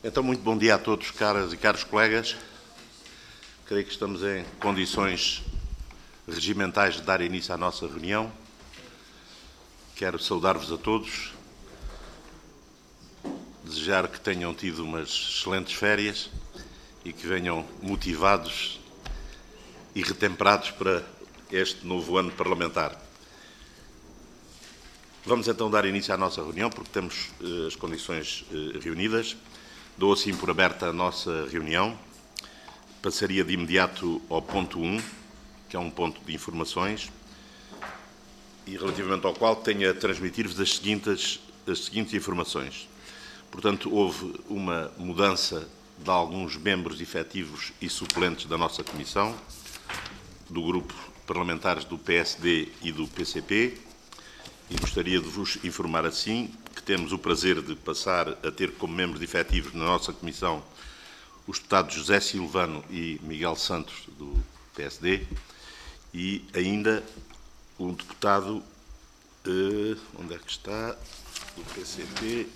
Então, muito bom dia a todos, caras e caros colegas. Creio que estamos em condições regimentais de dar início à nossa reunião. Quero saudar-vos a todos, desejar que tenham tido umas excelentes férias e que venham motivados e retemperados para este novo ano parlamentar. Vamos então dar início à nossa reunião, porque temos as condições reunidas. Dou assim por aberta a nossa reunião. Passaria de imediato ao ponto 1, que é um ponto de informações, e relativamente ao qual tenho a transmitir-vos as seguintes informações. Portanto, houve uma mudança de alguns membros efetivos e suplentes da nossa Comissão, do grupo parlamentares do PSD e do PCP, e gostaria de vos informar assim que temos o prazer de passar a ter como membros efetivos na nossa Comissão os deputados José Silvano e Miguel Santos, do PSD, e ainda um deputado, onde é que está, do PCP.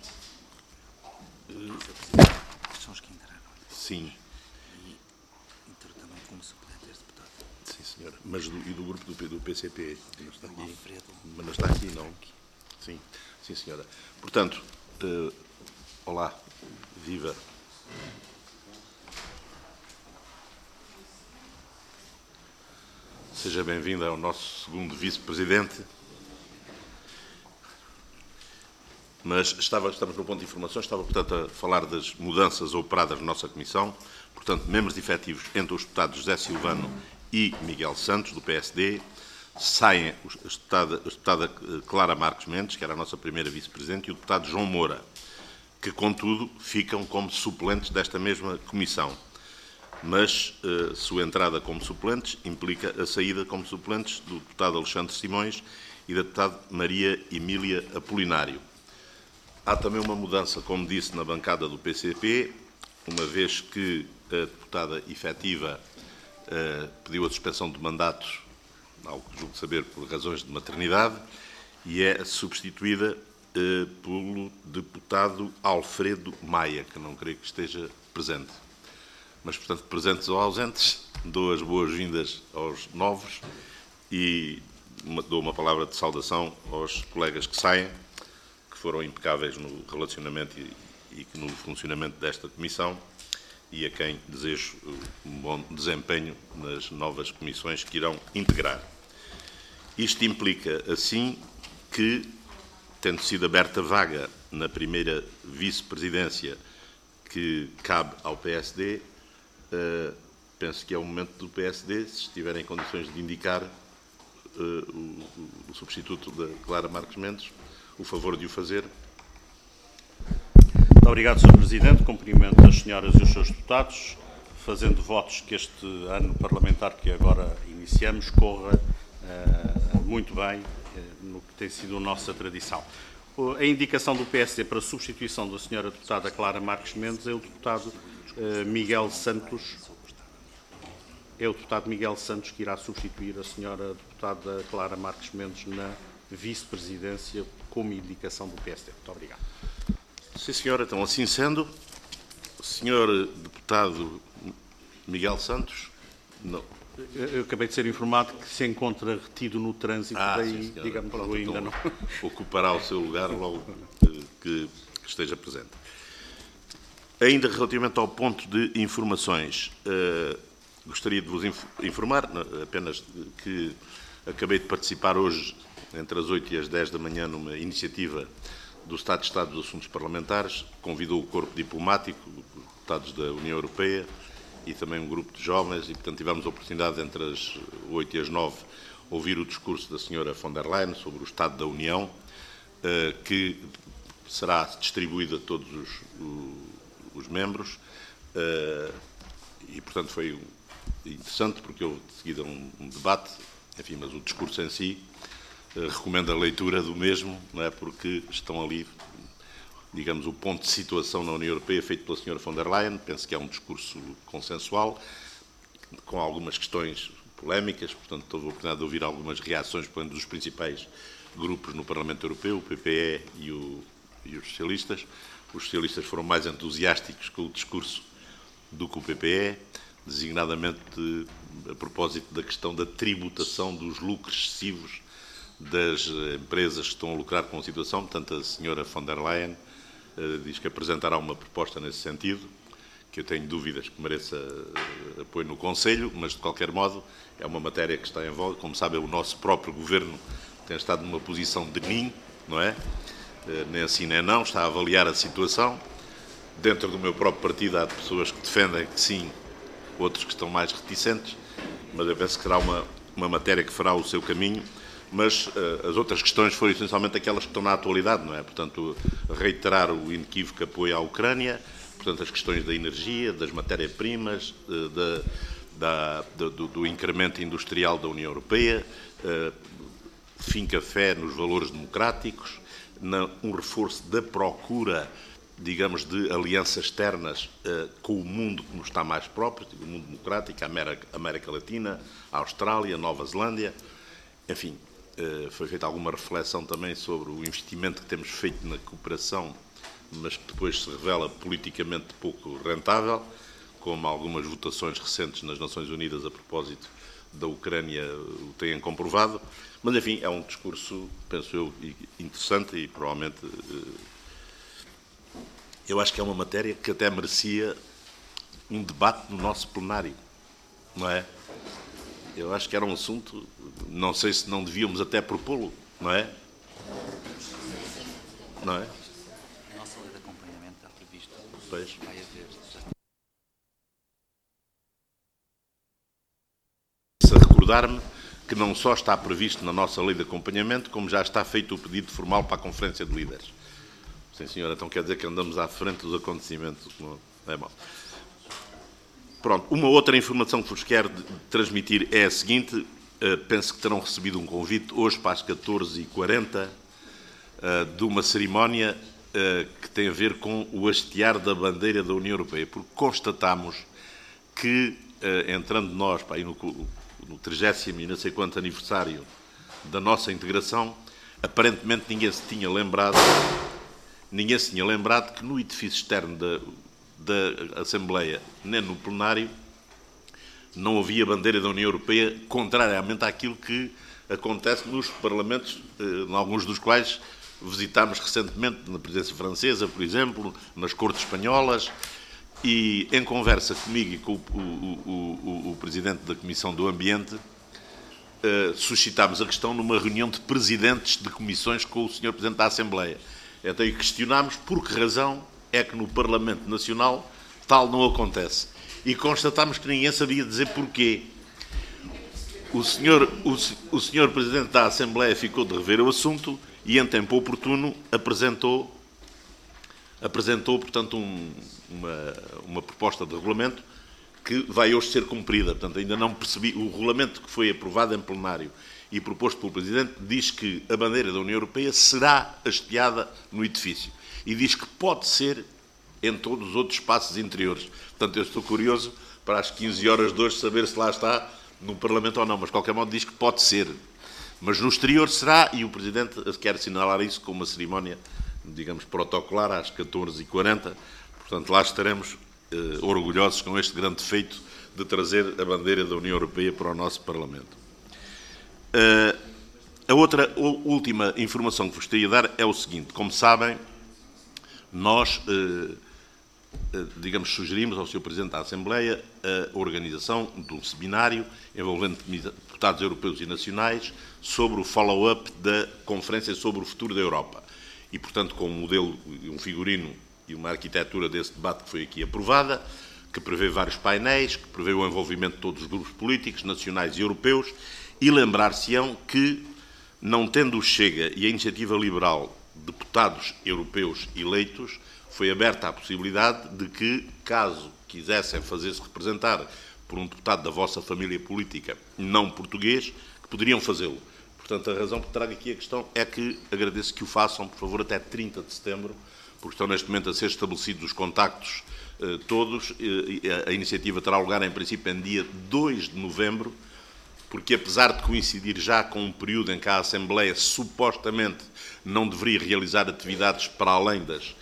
São os que entraram. Sim. E entrou também como suplente este deputado. Sim, senhora. Mas do grupo do PCP não está aqui. Alfredo. Mas não está aqui, não. Sim, sim, senhora. Portanto, olá, viva. Seja bem-vinda ao nosso segundo vice-presidente. Mas estamos no ponto de informações, estava, portanto, a falar das mudanças operadas na nossa Comissão. Portanto, membros efetivos entre os deputados José Silvano e Miguel Santos, do PSD. Saem a deputada Clara Marques Mendes, que era a nossa primeira vice-presidente, e o deputado João Moura, que, contudo, ficam como suplentes desta mesma comissão. Mas sua entrada como suplentes implica a saída como suplentes do deputado Alexandre Simões e da deputada Maria Emília Apolinário. Há também uma mudança, como disse, na bancada do PCP, uma vez que a deputada efetiva pediu a suspensão de mandatos, algo que julgo saber por razões de maternidade, e é substituída pelo deputado Alfredo Maia, que não creio que esteja presente. Mas, portanto, presentes ou ausentes, dou as boas-vindas aos novos e dou uma palavra de saudação aos colegas que saem, que foram impecáveis no relacionamento e no funcionamento desta comissão, e a quem desejo um bom desempenho nas novas comissões que irão integrar. Isto implica, assim, que, tendo sido aberta vaga na primeira vice-presidência que cabe ao PSD, penso que é o momento do PSD, se estiver em condições de indicar o substituto da Clara Marques Mendes, o favor de o fazer. Muito obrigado, Sr. Presidente. Cumprimento as senhoras e os seus deputados, fazendo votos que este ano parlamentar que agora iniciamos corra muito bem no que tem sido a nossa tradição. A indicação do PSD para a substituição da senhora deputada Clara Marques Mendes é o deputado Miguel Santos. É o deputado Miguel Santos que irá substituir a senhora deputada Clara Marques Mendes na vice-presidência como indicação do PSD. Muito obrigado. Sim, senhora. Então, assim sendo, o senhor deputado Miguel Santos, não. Eu acabei de ser informado que se encontra retido no trânsito, daí, sim, digamos, pronto, ainda então, não. ocupará o seu lugar logo que esteja presente. Ainda relativamente ao ponto de informações, gostaria de vos informar apenas que acabei de participar hoje, entre as 8 e as 10 da manhã, numa iniciativa do Estado de Estado dos Assuntos Parlamentares, convidou o corpo diplomático, os deputados da União Europeia e também um grupo de jovens, e, portanto, tivemos a oportunidade, entre as 8 e as 9, ouvir o discurso da senhora von der Leyen sobre o Estado da União, que será distribuído a todos os membros, e, portanto, foi interessante, porque houve de seguida um debate, enfim, mas o discurso em si recomendo a leitura do mesmo, não é? Porque estão ali, digamos, o ponto de situação na União Europeia feito pela senhora von der Leyen. Penso que é um discurso consensual, com algumas questões polémicas, portanto, tive a oportunidade de ouvir algumas reações dos principais grupos no Parlamento Europeu, o PPE e os socialistas, os socialistas foram mais entusiásticos com o discurso do que o PPE, designadamente a propósito da questão da tributação dos lucros excessivos das empresas que estão a lucrar com a situação. Portanto, a senhora von der Leyen diz que apresentará uma proposta nesse sentido, que eu tenho dúvidas que mereça apoio no Conselho, mas, de qualquer modo, é uma matéria que está em voga. Como sabem, o nosso próprio Governo tem estado numa posição de NIM, não é? Nem assim nem não, está a avaliar a situação. Dentro do meu próprio partido há pessoas que defendem que sim, outros que estão mais reticentes, mas eu penso que será uma matéria que fará o seu caminho. Mas as outras questões foram essencialmente aquelas que estão na atualidade, não é? Portanto, reiterar o inequívoco apoio à Ucrânia, portanto, as questões da energia, das matérias-primas, do incremento industrial da União Europeia, fé nos valores democráticos, um reforço da procura, digamos, de alianças externas com o mundo que nos está mais próprio, o mundo democrático, a América Latina, a Austrália, a Nova Zelândia, enfim. Foi feita alguma reflexão também sobre o investimento que temos feito na cooperação, mas que depois se revela politicamente pouco rentável, como algumas votações recentes nas Nações Unidas a propósito da Ucrânia o têm comprovado. Mas, enfim, é um discurso, penso eu, interessante e provavelmente eu acho que é uma matéria que até merecia um debate no nosso plenário, não é? Eu acho que era um assunto, não sei se não devíamos até propô-lo, não é? Não é? A nossa lei de acompanhamento está prevista. Pois. Vai haver. Se recordar-me que não só está previsto na nossa lei de acompanhamento, como já está feito o pedido formal para a Conferência de Líderes. Sim, senhora, então quer dizer que andamos à frente dos acontecimentos. Não é mal. Pronto, uma outra informação que vos quero transmitir é a seguinte. Penso que terão recebido um convite hoje para as 14h40 de uma cerimónia que tem a ver com o hastear da bandeira da União Europeia, porque constatamos que, entrando nós aí no 30º e não sei quanto aniversário da nossa integração, aparentemente ninguém se tinha lembrado que no edifício externo da Assembleia, nem no plenário, não havia bandeira da União Europeia, contrariamente àquilo que acontece nos parlamentos, em alguns dos quais visitámos recentemente, na presidência francesa, por exemplo, nas Cortes Espanholas, e em conversa comigo e com o Presidente da Comissão do Ambiente, suscitámos a questão numa reunião de presidentes de comissões com o Sr. Presidente da Assembleia. Então questionámos por que razão é que no Parlamento Nacional tal não acontece. E constatámos que ninguém sabia dizer porquê. O senhor Presidente da Assembleia ficou de rever o assunto e, em tempo oportuno, apresentou portanto, uma proposta de regulamento que vai hoje ser cumprida. Portanto, ainda não percebi. O regulamento que foi aprovado em plenário e proposto pelo Presidente diz que a bandeira da União Europeia será hasteada no edifício. E diz que pode ser em todos os outros espaços interiores. Portanto, eu estou curioso para às 15 horas de hoje saber se lá está no Parlamento ou não, mas de qualquer modo diz que pode ser. Mas no exterior será, e o Presidente quer assinalar isso com uma cerimónia, digamos, protocolar às 14h40. Portanto, lá estaremos orgulhosos com este grande feito de trazer a bandeira da União Europeia para o nosso Parlamento. A outra última informação que vos queria dar é o seguinte. Como sabem, nós, digamos, sugerimos ao Sr. Presidente da Assembleia a organização de um seminário envolvendo deputados europeus e nacionais sobre o follow-up da Conferência sobre o Futuro da Europa. E, portanto, com um modelo, um figurino e uma arquitetura desse debate que foi aqui aprovada, que prevê vários painéis, que prevê o envolvimento de todos os grupos políticos, nacionais e europeus, e lembrar-se-ão que, não tendo o Chega e a Iniciativa Liberal deputados europeus eleitos, foi aberta a possibilidade de que, caso quisessem fazer-se representar por um deputado da vossa família política não português, que poderiam fazê-lo. Portanto, a razão por que trago aqui a questão é que agradeço que o façam, por favor, até 30 de setembro, porque estão neste momento a ser estabelecidos os contactos todos. A iniciativa terá lugar, em princípio, em dia 2 de novembro, porque apesar de coincidir já com um período em que a Assembleia supostamente não deveria realizar atividades para além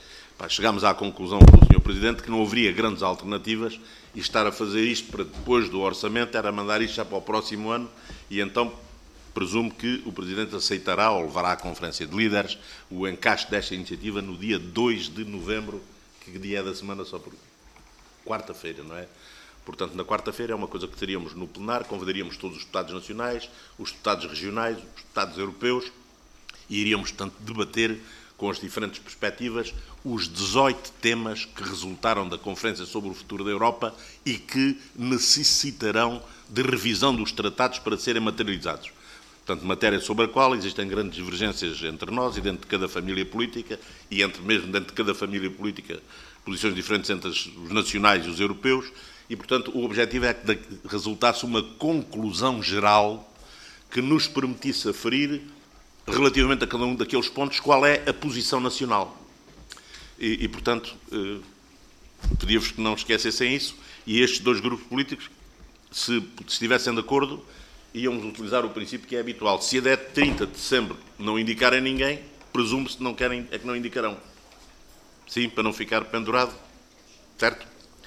chegámos à conclusão com o Sr. Presidente que não haveria grandes alternativas e estar a fazer isto para depois do orçamento era mandar isto já para o próximo ano e então presumo que o Presidente aceitará ou levará à Conferência de Líderes o encaixe desta iniciativa no dia 2 de novembro, que dia é da semana só por quarta-feira, não é? Portanto, na quarta-feira é uma coisa que teríamos no plenário, convidaríamos todos os deputados nacionais, os deputados regionais, os deputados europeus e iríamos, portanto, debater com as diferentes perspectivas os 18 temas que resultaram da Conferência sobre o Futuro da Europa e que necessitarão de revisão dos tratados para serem materializados. Portanto, matéria sobre a qual existem grandes divergências entre nós e dentro de cada família política e mesmo dentro de cada família política posições diferentes entre os nacionais e os europeus e, portanto, o objetivo é que resultasse uma conclusão geral que nos permitisse aferir relativamente a cada um daqueles pontos qual é a posição nacional. E portanto, pedia-vos que não esquecessem isso e estes dois grupos políticos, se estivessem de acordo, íamos utilizar o princípio que é habitual. Se até 30 de dezembro não indicarem ninguém, presume-se que não querem, é que não indicarão. Sim, para não ficar pendurado. Certo?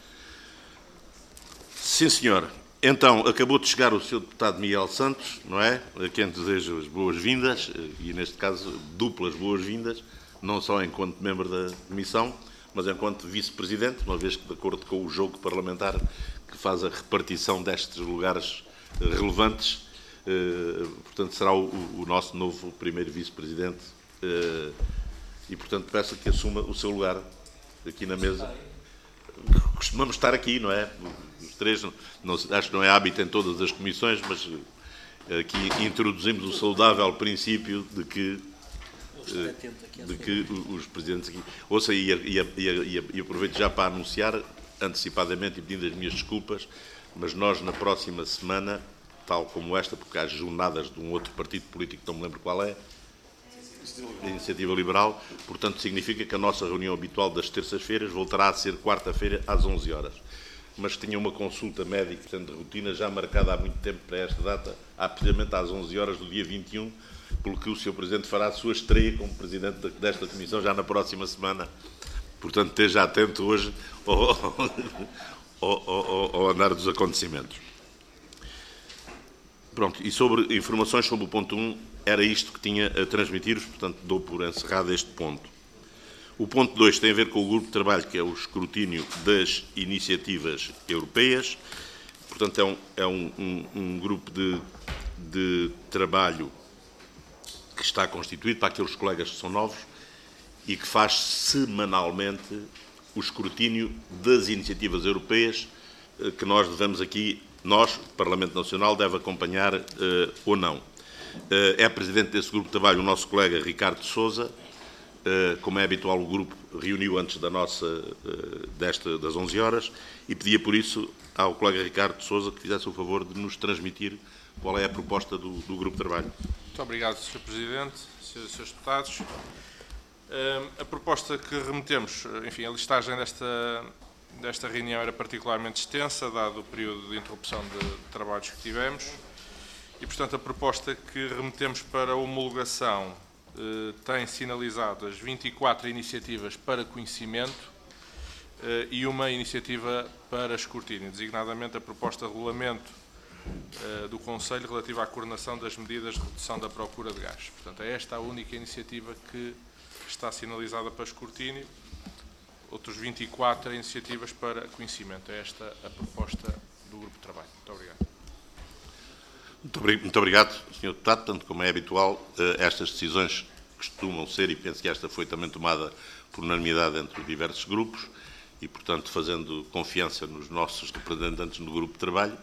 Sim, senhor. Então, acabou de chegar o Sr. Deputado Miguel Santos, não é? A quem desejo as boas-vindas, e neste caso, duplas boas-vindas, não só enquanto membro da Comissão, mas enquanto Vice-Presidente, uma vez que, de acordo com o jogo parlamentar que faz a repartição destes lugares relevantes, portanto, será o nosso novo primeiro Vice-Presidente e, portanto, peço que assuma o seu lugar aqui na mesa. Costumamos estar aqui, não é? Os três, acho que não é hábito em todas as comissões, mas aqui introduzimos o saudável princípio de que os presidentes aqui... Ouça, e aproveito já para anunciar antecipadamente e pedindo as minhas desculpas, mas nós na próxima semana, tal como esta, porque há jornadas de um outro partido político, não me lembro qual é, a Iniciativa Liberal, portanto significa que a nossa reunião habitual das terças-feiras voltará a ser quarta-feira às 11 horas. Mas tinha uma consulta médica, portanto, de rotina, já marcada há muito tempo para esta data, precisamente às 11 horas do dia 21, pelo que o Sr. Presidente fará a sua estreia como Presidente desta Comissão já na próxima semana. Portanto, esteja atento hoje ao andar dos acontecimentos. Pronto, e sobre informações sobre o ponto 1, era isto que tinha a transmitir-vos, portanto, dou por encerrado este ponto. O ponto 2 tem a ver com o grupo de trabalho, que é o escrutínio das iniciativas europeias. Portanto, é um grupo de trabalho que está constituído para aqueles colegas que são novos e que faz semanalmente o escrutínio das iniciativas europeias que nós devemos aqui, nós, Parlamento Nacional, deve acompanhar ou não. É presidente desse grupo de trabalho o nosso colega Ricardo Sousa. Como é habitual, o grupo reuniu antes das 11 horas e pedia, por isso, ao colega Ricardo Sousa que fizesse o favor de nos transmitir qual é a proposta do grupo de trabalho. Muito obrigado, Sr. Presidente, Srs. e Srs. Deputados. A proposta que remetemos, enfim, a listagem desta reunião era particularmente extensa, dado o período de interrupção de trabalhos que tivemos, e, portanto, a proposta que remetemos para homologação tem sinalizado as 24 iniciativas para conhecimento e uma iniciativa para escrutínio, designadamente a proposta de regulamento do Conselho relativa à coordenação das medidas de redução da procura de gás. Portanto, é esta a única iniciativa que está sinalizada para escrutínio. Outros 24 iniciativas para conhecimento. É esta a proposta do grupo de trabalho. Muito obrigado. Muito obrigado, Sr. Deputado. Tanto como é habitual, estas decisões costumam ser, e penso que esta foi também tomada por unanimidade entre diversos grupos, e, portanto, fazendo confiança nos nossos representantes no grupo de trabalho,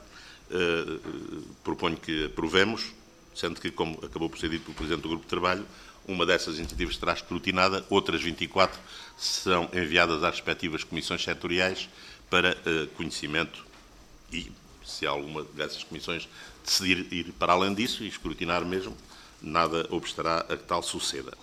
proponho que aprovemos, sendo que, como acabou por ser dito pelo Presidente do grupo de trabalho, uma dessas iniciativas será escrutinada, outras 24 serão enviadas às respectivas comissões setoriais para conhecimento e, se alguma dessas comissões decidir ir para além disso e escrutinar mesmo, nada obstará a que tal suceda.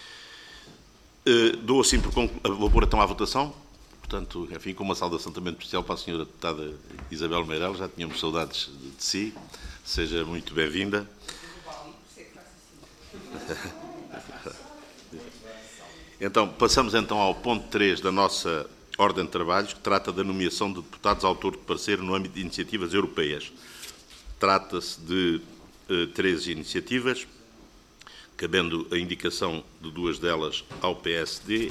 Dou assim por concluído. Vou pôr então à votação. Portanto, enfim, com uma saudação também especial para a Sra. Deputada Isabel Meirelles, já tínhamos saudades de si. Seja muito bem-vinda. Então, passamos então ao ponto 3 da nossa ordem de trabalhos, que trata da nomeação de deputados autor de parecer no âmbito de iniciativas europeias. Trata-se de 13 iniciativas, cabendo a indicação de 2 delas ao PSD.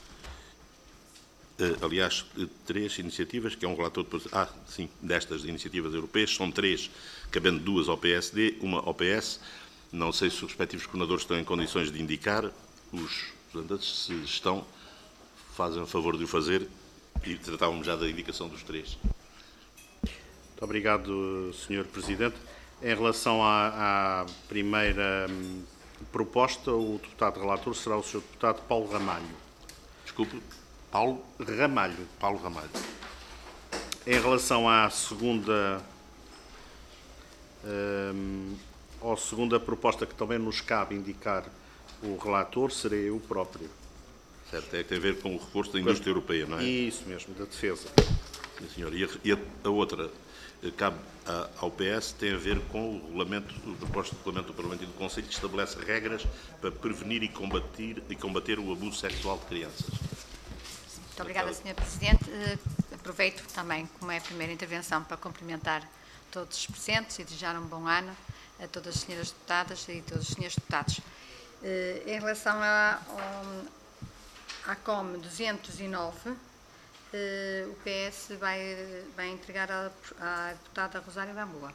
Aliás, 3 iniciativas, que é um relator de parecer. Sim, destas iniciativas europeias, são 3, cabendo 2 ao PSD, uma ao PS. Não sei se os respectivos coordenadores estão em condições de indicar. Os representantes, se estão, fazem o favor de o fazer e tratávamos já da indicação dos 3. Muito obrigado, Sr. Presidente. Em relação à primeira proposta, o deputado relator será o Sr. deputado Paulo Ramalho. Desculpe, Paulo Ramalho. Paulo Ramalho. Em relação à segunda proposta, que também nos cabe indicar o relator, serei eu próprio. Certo, é que tem a ver com o reforço da indústria europeia, não é? Isso mesmo, da defesa. Sim, senhor. E a outra cabe ao PS, tem a ver com o regulamento, o proposto de regulamento do Parlamento e do Conselho, que estabelece regras para prevenir e combater o abuso sexual de crianças. Muito obrigada, Sr. Presidente. Aproveito também, como é a primeira intervenção, para cumprimentar todos os presentes e desejar um bom ano a todas as senhoras deputadas e todos os senhores deputados. Em relação à COM 209, o PS vai entregar à deputada Rosário Gamboa.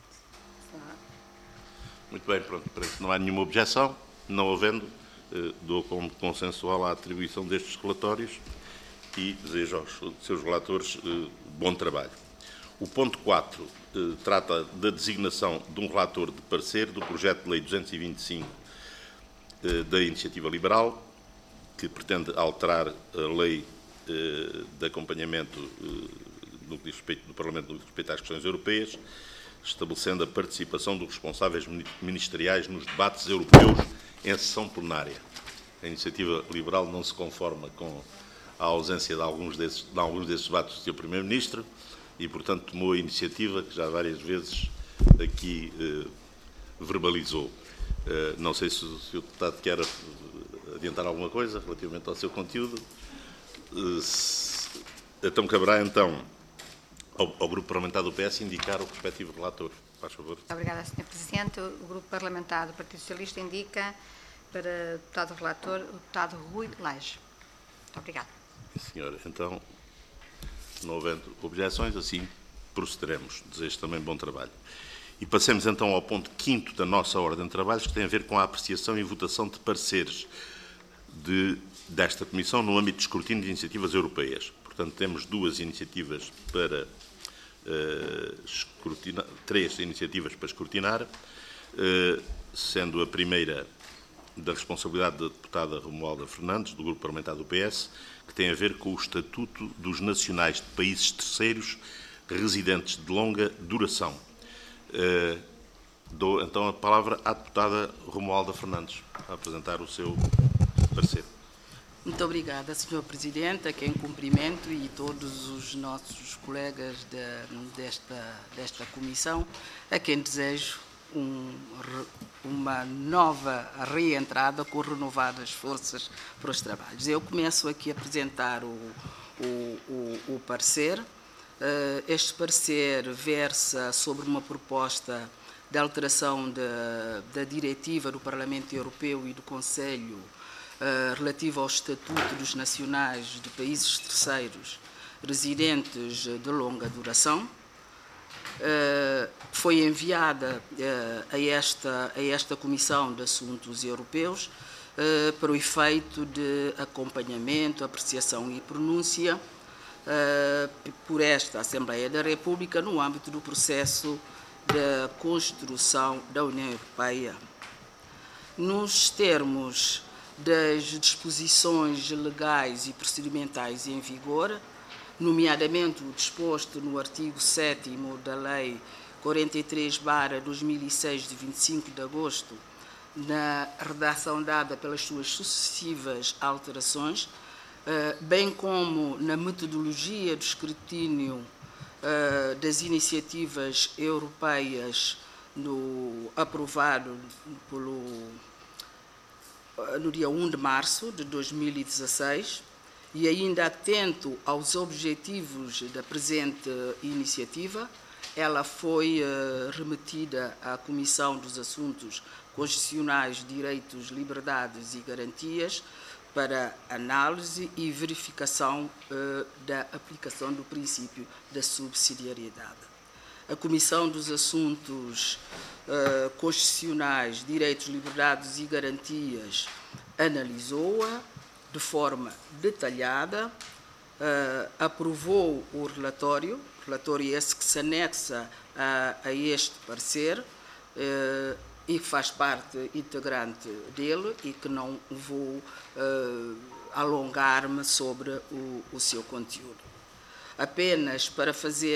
Muito bem, pronto, parece que não há nenhuma objeção. Não havendo, dou como consensual a atribuição destes relatórios e desejo aos seus relatores bom trabalho. O ponto 4 trata da designação de um relator de parecer do projeto de lei 225 da Iniciativa Liberal, que pretende alterar a lei de acompanhamento no que diz respeito do Parlamento no que diz respeito às questões europeias, estabelecendo a participação dos responsáveis ministeriais nos debates europeus em sessão plenária. A Iniciativa Liberal não se conforma com a ausência de alguns desses debates do Sr. Primeiro-Ministro e, portanto, tomou a iniciativa que já várias vezes aqui verbalizou. Não sei se o Sr. Deputado quer adiantar alguma coisa relativamente ao seu conteúdo. Então, caberá então ao Grupo Parlamentar do PS indicar o respectivo relator. Faz favor. Muito obrigada, Sr. Presidente. O Grupo Parlamentar do Partido Socialista indica para o deputado relator o deputado Rui Lage. Muito obrigada. Sim, senhora. Então, não havendo objeções, assim procederemos. Desejo também bom trabalho. E passemos então ao ponto 5º da nossa ordem de trabalhos, que tem a ver com a apreciação e votação de pareceres desta Comissão no âmbito de escrutínio de iniciativas europeias. Portanto, temos 2 iniciativas para escrutinar, 3 iniciativas para escrutinar, sendo a primeira da responsabilidade da deputada Romualda Fernandes, do Grupo Parlamentar do PS, que tem a ver com o Estatuto dos Nacionais de Países Terceiros residentes de longa duração. Dou então a palavra à deputada Romualda Fernandes para apresentar o seu parecer. Muito obrigada, Sr. Presidente, a quem cumprimento e todos os nossos colegas desta comissão, a quem desejo uma nova reentrada com renovadas forças para os trabalhos. Eu começo aqui a apresentar o parecer. Este parecer versa sobre uma proposta de alteração da diretiva do Parlamento Europeu e do Conselho relativa ao Estatuto dos Nacionais de Países Terceiros residentes de longa duração. Foi enviada a esta Comissão de Assuntos Europeus para o efeito de acompanhamento, apreciação e pronúncia por esta Assembleia da República no âmbito do processo da construção da União Europeia. Nos termos das disposições legais e procedimentais em vigor, nomeadamente o disposto no artigo 7º da Lei 43/2006, de 25 de agosto, na redação dada pelas suas sucessivas alterações, bem como na metodologia do escrutínio das iniciativas europeias aprovado no dia 1 de março de 2016, e ainda atento aos objetivos da presente iniciativa, ela foi remetida à Comissão dos Assuntos Constitucionais, Direitos, Liberdades e Garantias para análise e verificação da aplicação do princípio da subsidiariedade. A Comissão dos Assuntos Constitucionais, Direitos, Liberdades e Garantias analisou-a de forma detalhada, aprovou o relatório esse que se anexa a este parecer e que faz parte integrante dele e que não vou alongar-me sobre o seu conteúdo. Apenas para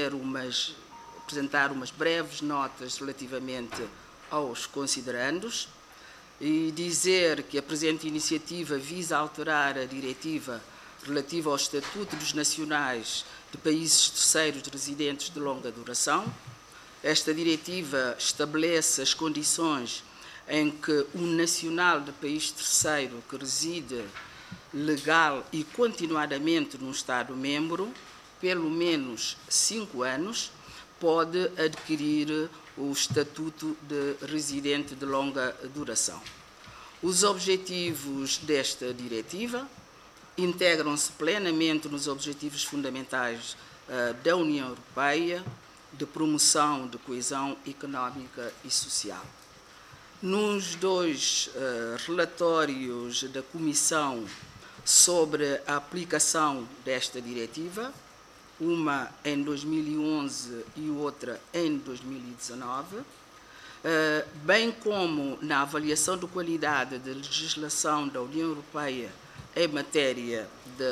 apresentar umas breves notas relativamente aos considerandos e dizer que a presente iniciativa visa alterar a diretiva relativa ao Estatuto dos Nacionais de Países Terceiros residentes de longa duração. Esta diretiva estabelece as condições em que um nacional de país terceiro que reside legal e continuadamente num Estado-membro, pelo menos 5 anos, pode adquirir o estatuto de residente de longa duração. Os objetivos desta diretiva integram-se plenamente nos objetivos fundamentais da União Europeia de promoção de coesão económica e social. Nos 2 relatórios da Comissão sobre a aplicação desta diretiva, uma em 2011 e outra em 2019, bem como na avaliação de qualidade da legislação da União Europeia em matéria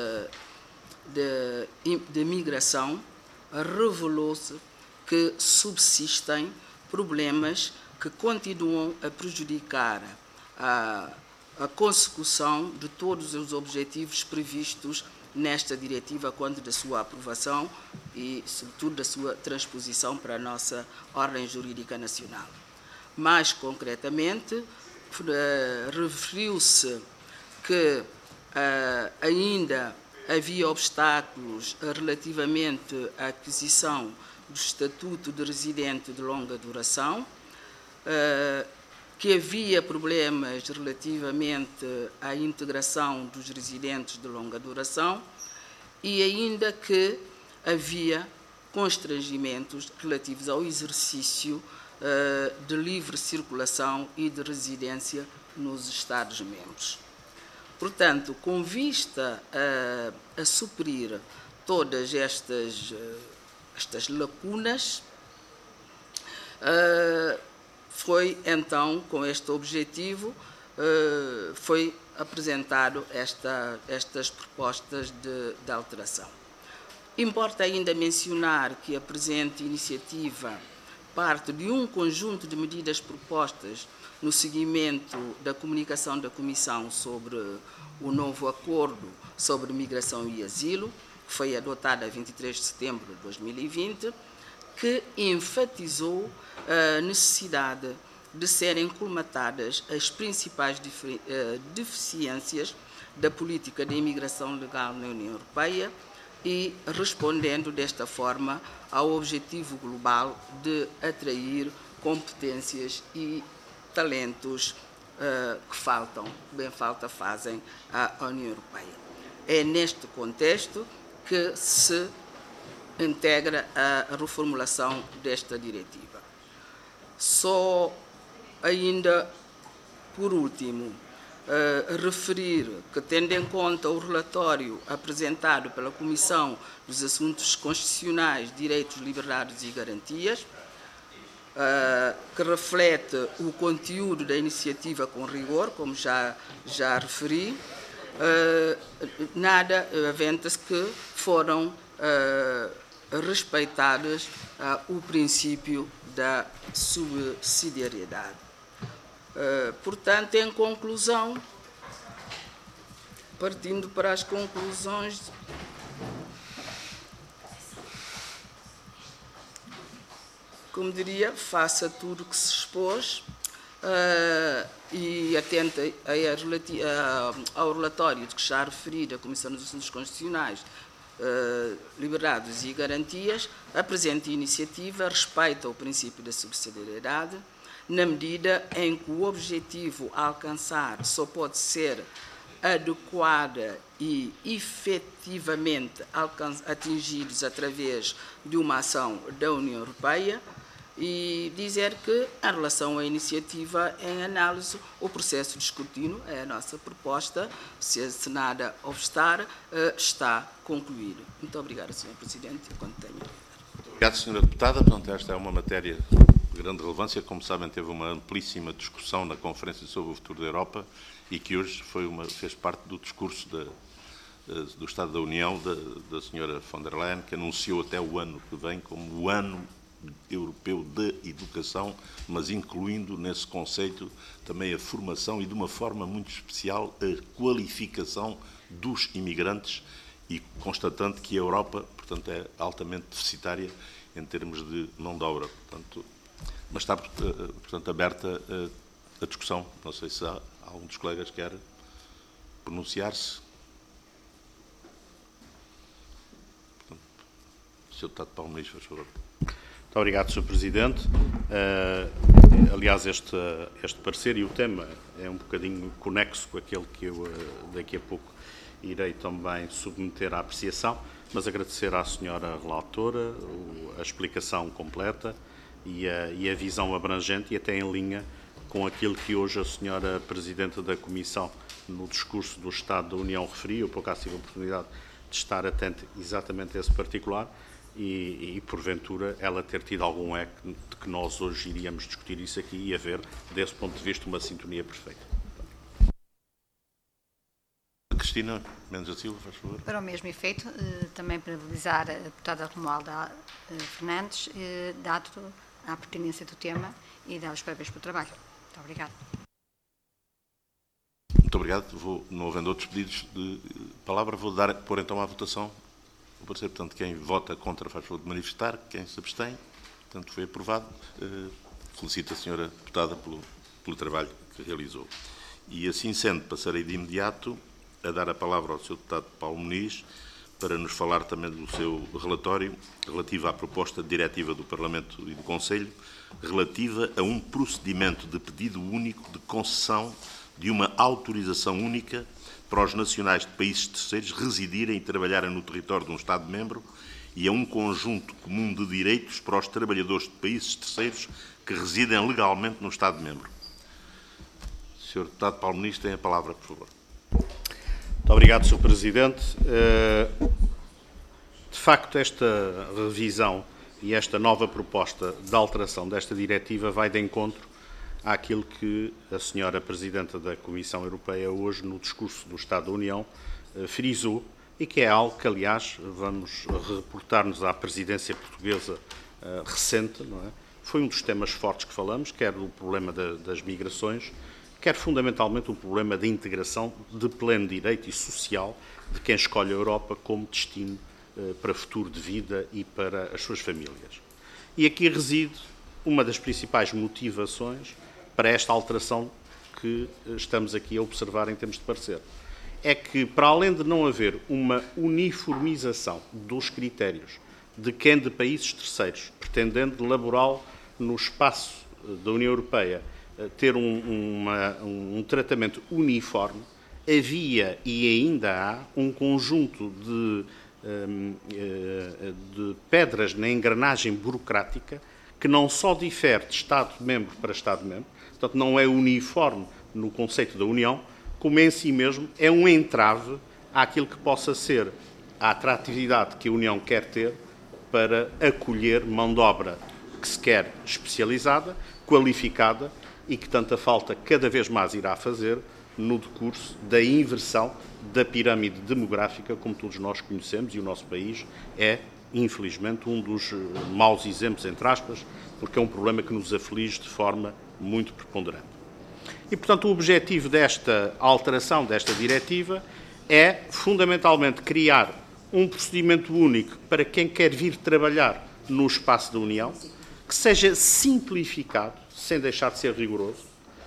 de migração, revelou-se que subsistem problemas que continuam a prejudicar a consecução de todos os objetivos previstos nesta diretiva quando da sua aprovação e, sobretudo, da sua transposição para a nossa ordem jurídica nacional. Mais concretamente, referiu-se que ainda havia obstáculos relativamente à aquisição do Estatuto de Residente de Longa Duração, que havia problemas relativamente à integração dos residentes de longa duração e ainda que havia constrangimentos relativos ao exercício de livre circulação e de residência nos Estados-membros. Portanto, com vista a suprir todas estas lacunas, foi então, com este objetivo, foi apresentado estas propostas de alteração. Importa ainda mencionar que a presente iniciativa parte de um conjunto de medidas propostas no seguimento da comunicação da Comissão sobre o novo acordo sobre migração e asilo, que foi adotado a 23 de setembro de 2020, que enfatizou a necessidade de serem colmatadas as principais deficiências da política de imigração legal na União Europeia e respondendo desta forma ao objetivo global de atrair competências e talentos que bem falta fazem à União Europeia. É neste contexto que se integra a reformulação desta diretiva. Só ainda, por último, referir que, tendo em conta o relatório apresentado pela Comissão dos Assuntos Constitucionais, Direitos, Liberdades e Garantias, que reflete o conteúdo da iniciativa com rigor, como já referi, nada aventa-se que foram respeitadas o princípio da subsidiariedade. Portanto, em conclusão, partindo para as conclusões, como diria, faça tudo o que se expôs, e atenta ao relatório de que já referi da Comissão dos Assuntos Constitucionais, Liberdades e Garantias, a presente iniciativa respeita o princípio da subsidiariedade, na medida em que o objetivo a alcançar só pode ser adequada e efetivamente atingidos através de uma ação da União Europeia, e dizer que, em relação à iniciativa em análise, o processo de escrutínio, é a nossa proposta, se nada obstar, está concluído. Muito obrigada, Sr. Presidente, quando tenho. Muito obrigado, Sra. Deputada. Portanto, esta é uma matéria de grande relevância. Como sabem, teve uma amplíssima discussão na Conferência sobre o Futuro da Europa e que hoje fez parte do discurso do Estado da União da Sra. von der Leyen, que anunciou até o ano que vem como o ano europeu de educação, mas incluindo nesse conceito também a formação e, de uma forma muito especial, a qualificação dos imigrantes, e constatando que a Europa, portanto, é altamente deficitária em termos de mão de obra. Portanto, mas está, portanto, aberta a discussão. Não sei se há algum dos colegas que quer pronunciar-se. Portanto, Sr. Deputado Paulo Muniz, por favor. Muito obrigado, Sr. Presidente. Aliás, este parecer e o tema é um bocadinho conexo com aquele que eu daqui a pouco irei também submeter à apreciação, mas agradecer à Sra. Relatora a explicação completa e a visão abrangente e até em linha com aquilo que hoje a Sra. Presidente da Comissão, no discurso do Estado da União, referiu. Eu por acaso tive a oportunidade de estar atento exatamente a esse particular, e, porventura, ela ter tido algum eco de que nós hoje iríamos discutir isso aqui e haver, desse ponto de vista, uma sintonia perfeita. Cristina Mendes da Silva, faz favor. Para o mesmo efeito, também parabenizar a deputada Romualda Fernandes, dado a pertinência do tema, e dar os parabéns pelo trabalho. Muito obrigada. Muito obrigado. Não havendo outros pedidos de palavra, vou pôr então à votação. Vou parecer, portanto, quem vota contra faz favor de manifestar, quem se abstém. Portanto, foi aprovado. Felicito a Sra. Deputada pelo trabalho que realizou. E assim sendo, passarei de imediato a dar a palavra ao Sr. Deputado Paulo Muniz para nos falar também do seu relatório relativo à proposta de diretiva do Parlamento e do Conselho relativa a um procedimento de pedido único de concessão de uma autorização única para os nacionais de países terceiros residirem e trabalharem no território de um Estado-membro e a um conjunto comum de direitos para os trabalhadores de países terceiros que residem legalmente no Estado-membro. Sr. Deputado Paulo Muniz, tem a palavra, por favor. Muito obrigado, Sr. Presidente. De facto, esta revisão e esta nova proposta de alteração desta diretiva vai de encontro àquilo que a Sra. Presidente da Comissão Europeia hoje, no discurso do Estado da União, frisou, e que é algo que, aliás, vamos reportar-nos à presidência portuguesa recente, não é? Foi um dos temas fortes que falamos, quer do problema das migrações, quer fundamentalmente o problema da integração de pleno direito e social de quem escolhe a Europa como destino para futuro de vida e para as suas famílias. E aqui reside uma das principais motivações para esta alteração que estamos aqui a observar em termos de parecer. É que, para além de não haver uma uniformização dos critérios de quem de países terceiros, pretendendo laboral no espaço da União Europeia, ter um tratamento uniforme, havia e ainda há um conjunto de pedras na engrenagem burocrática que não só difere de Estado-membro para Estado-membro, portanto não é uniforme no conceito da União, como em si mesmo é um entrave àquilo que possa ser a atratividade que a União quer ter para acolher mão de obra que se quer especializada, qualificada e que tanta falta cada vez mais irá fazer no decurso da inversão da pirâmide demográfica, como todos nós conhecemos, e o nosso país é, infelizmente, um dos maus exemplos, entre aspas, porque é um problema que nos aflige de forma muito preponderante. E, portanto, o objetivo desta alteração, desta diretiva, é, fundamentalmente, criar um procedimento único para quem quer vir trabalhar no espaço da União, que seja simplificado, sem deixar de ser rigoroso,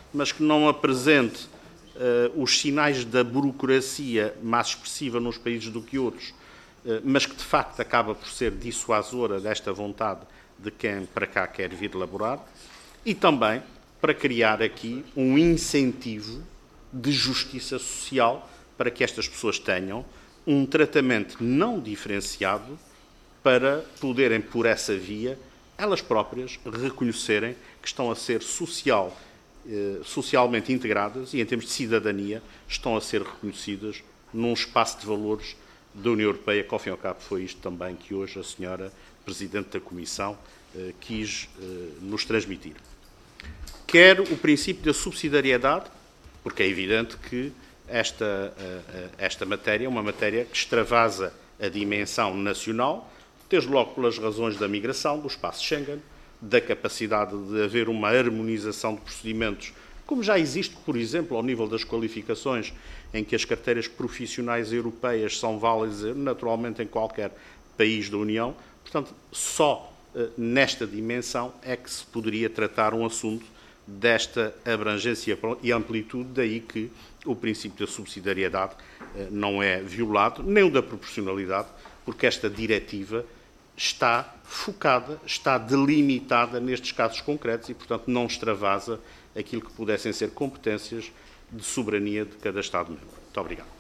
mas que não apresente os sinais da burocracia mais expressiva nos países do que outros, mas que de facto acaba por ser dissuasora desta vontade de quem para cá quer vir laborar, e também para criar aqui um incentivo de justiça social para que estas pessoas tenham um tratamento não diferenciado para poderem, por essa via, elas próprias reconhecerem que estão a ser socialmente integradas e, em termos de cidadania, estão a ser reconhecidas num espaço de valores da União Europeia, que, ao fim e ao cabo, foi isto também que hoje a senhora Presidente da Comissão quis nos transmitir. Quer o princípio da subsidiariedade, porque é evidente que esta matéria é uma matéria que extravasa a dimensão nacional, desde logo pelas razões da migração, do espaço Schengen, da capacidade de haver uma harmonização de procedimentos, como já existe, por exemplo, ao nível das qualificações, em que as carteiras profissionais europeias são válidas naturalmente em qualquer país da União. Portanto, só nesta dimensão é que se poderia tratar um assunto desta abrangência e amplitude, daí que o princípio da subsidiariedade não é violado, nem o da proporcionalidade, porque esta diretiva está focada, está delimitada nestes casos concretos e, portanto, não extravasa aquilo que pudessem ser competências de soberania de cada Estado-membro. Muito obrigado.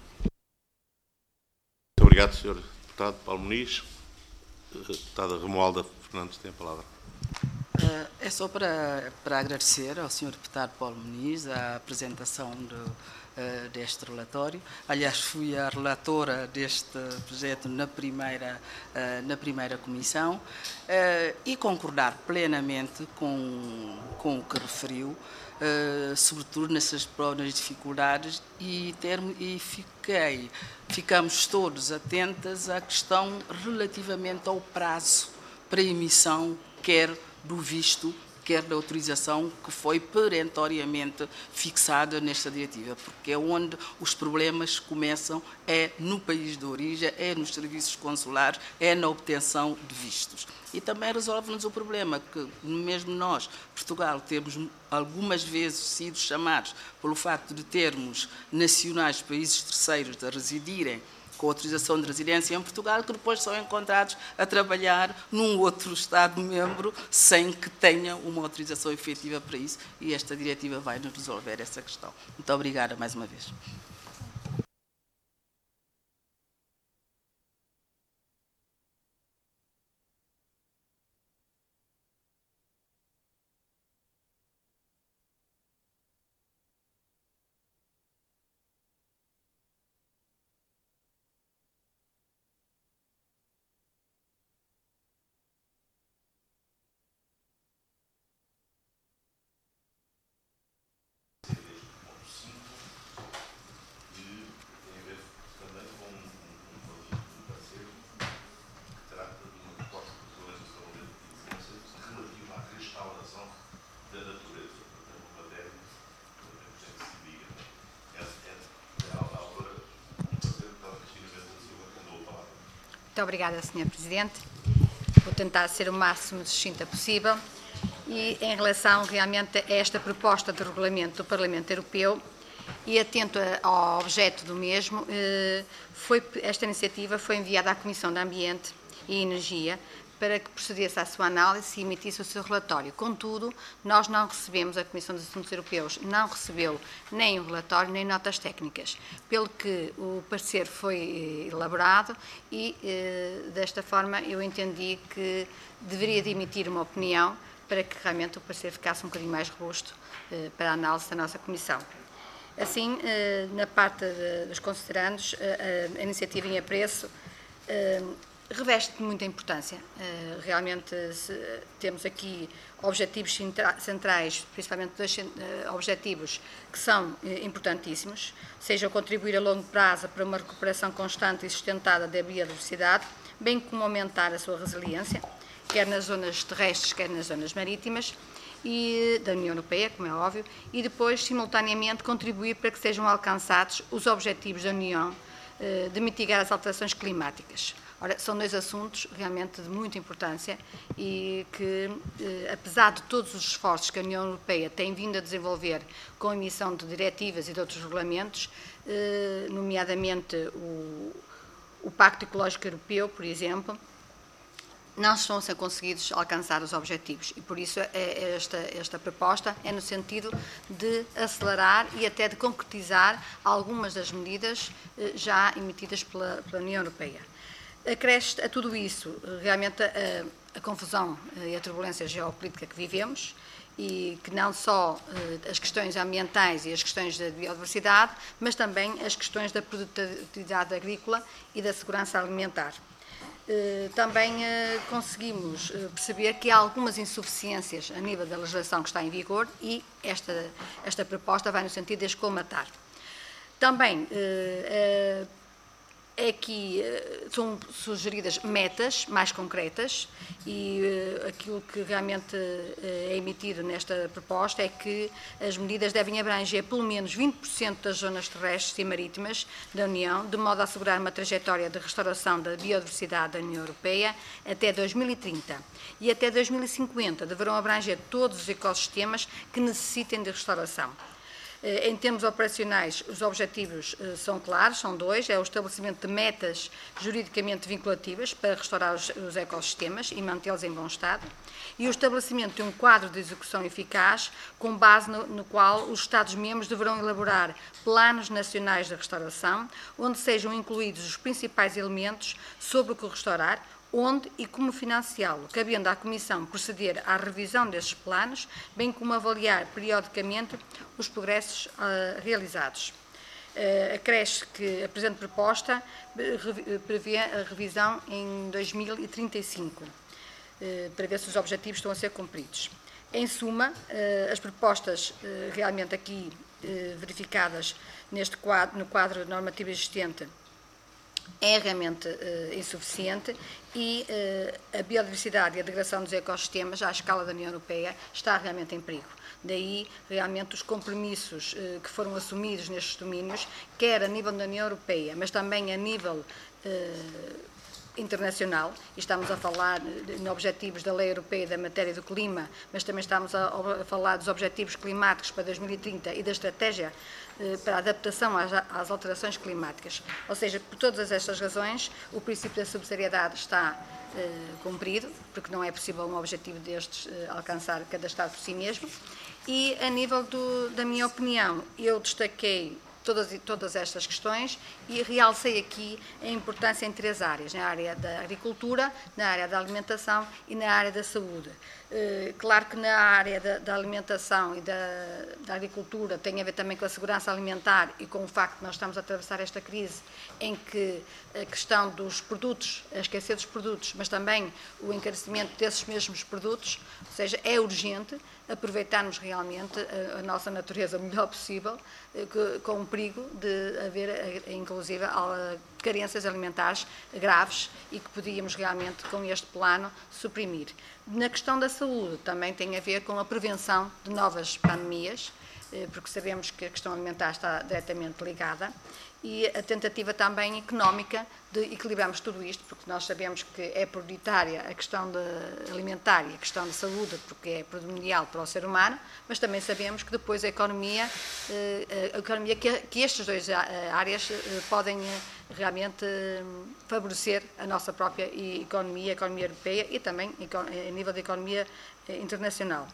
Muito obrigado, Sr. Deputado Paulo Muniz. Deputada Romualda Fernandes tem a palavra. É só para agradecer ao Sr. Deputado Paulo Muniz a apresentação deste relatório. Aliás, fui a relatora deste projeto na primeira comissão e concordar plenamente com o que referiu, sobretudo nessas próprias dificuldades, e ficamos todos atentos à questão relativamente ao prazo para emissão, quer do visto, quer da autorização que foi perentoriamente fixada nesta diretiva, porque é onde os problemas começam, é no país de origem, é nos serviços consulares, é na obtenção de vistos. E também resolve-nos o problema que mesmo nós, Portugal, temos algumas vezes sido chamados pelo facto de termos nacionais de países terceiros a residirem com autorização de residência em Portugal, que depois são encontrados a trabalhar num outro Estado-membro sem que tenham uma autorização efetiva para isso, e esta diretiva vai nos resolver essa questão. Muito obrigada mais uma vez. Muito obrigada, Sr. Presidente. Vou tentar ser o máximo sucinta possível. E em relação realmente a esta proposta de regulamento do Parlamento Europeu, e atento ao objeto do mesmo, esta iniciativa foi enviada à Comissão de Ambiente e Energia para que procedesse à sua análise e emitisse o seu relatório. Contudo, nós não recebemos, a Comissão dos Assuntos Europeus não recebeu nem o relatório nem notas técnicas, pelo que o parecer foi elaborado e, desta forma, eu entendi que deveria de emitir uma opinião para que realmente o parecer ficasse um bocadinho mais robusto para a análise da nossa Comissão. Assim, na parte dos considerandos, a iniciativa em apreço reveste muita importância. Realmente temos aqui objetivos centrais, principalmente dois objetivos que são importantíssimos, seja contribuir a longo prazo para uma recuperação constante e sustentada da biodiversidade, bem como aumentar a sua resiliência, quer nas zonas terrestres, quer nas zonas marítimas, e da União Europeia, como é óbvio, e depois, simultaneamente, contribuir para que sejam alcançados os objetivos da União de mitigar as alterações climáticas. Ora, são dois assuntos realmente de muita importância e que, apesar de todos os esforços que a União Europeia tem vindo a desenvolver com a emissão de diretivas e de outros regulamentos, nomeadamente o Pacto Ecológico Europeu, por exemplo, não estão a ser conseguidos alcançar os objetivos e, por isso, esta proposta é no sentido de acelerar e até de concretizar algumas das medidas já emitidas pela União Europeia. Acresce a tudo isso realmente a confusão e a turbulência geopolítica que vivemos e que não só as questões ambientais e as questões da biodiversidade, mas também as questões da produtividade agrícola e da segurança alimentar. Também conseguimos perceber que há algumas insuficiências a nível da legislação que está em vigor e esta proposta vai no sentido de as colmatar. Também aqui são sugeridas metas mais concretas e aquilo que realmente é emitido nesta proposta é que as medidas devem abranger pelo menos 20% das zonas terrestres e marítimas da União, de modo a assegurar uma trajetória de restauração da biodiversidade da União Europeia até 2030. E até 2050 deverão abranger todos os ecossistemas que necessitem de restauração. Em termos operacionais, os objetivos são claros, são dois, é o estabelecimento de metas juridicamente vinculativas para restaurar os ecossistemas e mantê-los em bom estado, e o estabelecimento de um quadro de execução eficaz, com base no qual os Estados-membros deverão elaborar planos nacionais de restauração, onde sejam incluídos os principais elementos sobre o que restaurar, onde e como financiá-lo, cabendo à Comissão proceder à revisão desses planos, bem como avaliar periodicamente os progressos realizados. Acresce que a presente proposta prevê a revisão em 2035, para ver se os objetivos estão a ser cumpridos. Em suma, as propostas realmente aqui verificadas no quadro normativo existente é realmente insuficiente e a biodiversidade e a degradação dos ecossistemas à escala da União Europeia está realmente em perigo. Daí, realmente, os compromissos que foram assumidos nestes domínios, quer a nível da União Europeia, mas também a nível internacional, e estamos a falar de objetivos da Lei Europeia da Matéria do Clima, mas também estamos a falar dos objetivos climáticos para 2030 e da estratégia para a adaptação às alterações climáticas. Ou seja, por todas estas razões, o princípio da subsidiariedade está cumprido, porque não é possível um objetivo destes alcançar cada Estado por si mesmo, e a nível da minha opinião, eu destaquei todas estas questões e realcei aqui a importância em três áreas, na área da agricultura, na área da alimentação e na área da saúde. Claro que na área da alimentação e da agricultura tem a ver também com a segurança alimentar e com o facto de nós estamos a atravessar esta crise em que a questão dos produtos, a esquecer dos produtos, mas também o encarecimento desses mesmos produtos, ou seja, é urgente aproveitarmos realmente a nossa natureza o melhor possível, com o perigo de haver, inclusive, carências alimentares graves e que podíamos realmente, com este plano, suprimir. Na questão da saúde, também tem a ver com a prevenção de novas pandemias, porque sabemos que a questão alimentar está diretamente ligada, e a tentativa também económica de equilibrarmos tudo isto, porque nós sabemos que é prioritária a questão alimentar e a questão da saúde, porque é primordial para o ser humano, mas também sabemos que depois a economia que estas duas áreas podem realmente favorecer a nossa própria economia, a economia europeia e também a nível da economia internacional.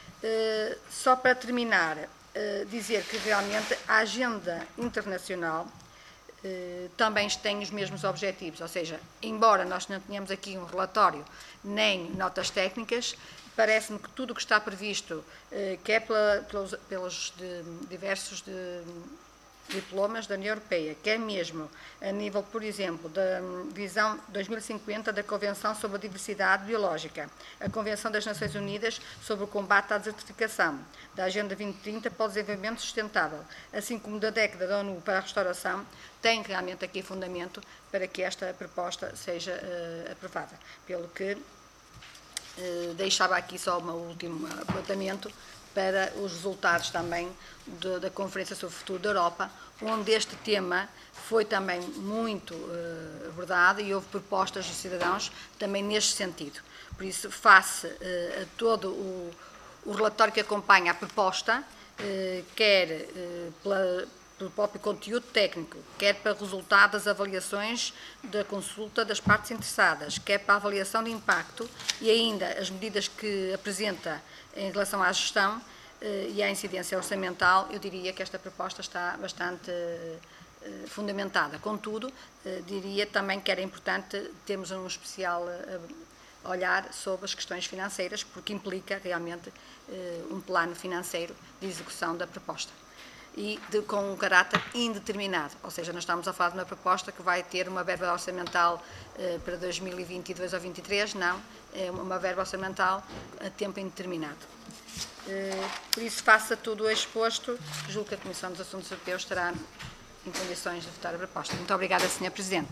Só para terminar, dizer que realmente a agenda internacional também tem os mesmos objetivos, ou seja, embora nós não tenhamos aqui um relatório nem notas técnicas, parece-me que tudo o que está previsto, quer pelos diversos diplomas da União Europeia, quer mesmo a nível, por exemplo, da visão 2050 da Convenção sobre a Diversidade Biológica, a Convenção das Nações Unidas sobre o combate à desertificação, da Agenda 2030 para o Desenvolvimento Sustentável, assim como da década da ONU para a Restauração, tem realmente aqui fundamento para que esta proposta seja aprovada. Pelo que deixava aqui só um último apontamento, para os resultados também da Conferência sobre o Futuro da Europa, onde este tema foi também muito abordado e houve propostas dos cidadãos também neste sentido. Por isso, face a todo o relatório que acompanha a proposta, quer pelo próprio conteúdo técnico, quer para o resultado das avaliações da consulta das partes interessadas, quer para a avaliação de impacto e ainda as medidas que apresenta em relação à gestão e à incidência orçamental, eu diria que esta proposta está bastante fundamentada. Contudo, diria também que era importante termos um especial olhar sobre as questões financeiras, porque implica realmente um plano financeiro de execução da proposta. E com um caráter indeterminado, ou seja, nós estamos a falar de uma proposta que vai ter uma verba orçamental para 2022 ou 2023, não, é uma verba orçamental a tempo indeterminado. Por isso, face a tudo o exposto, julgo que a Comissão dos Assuntos Europeus estará em condições de votar a proposta. Muito obrigada, Sr. Presidente.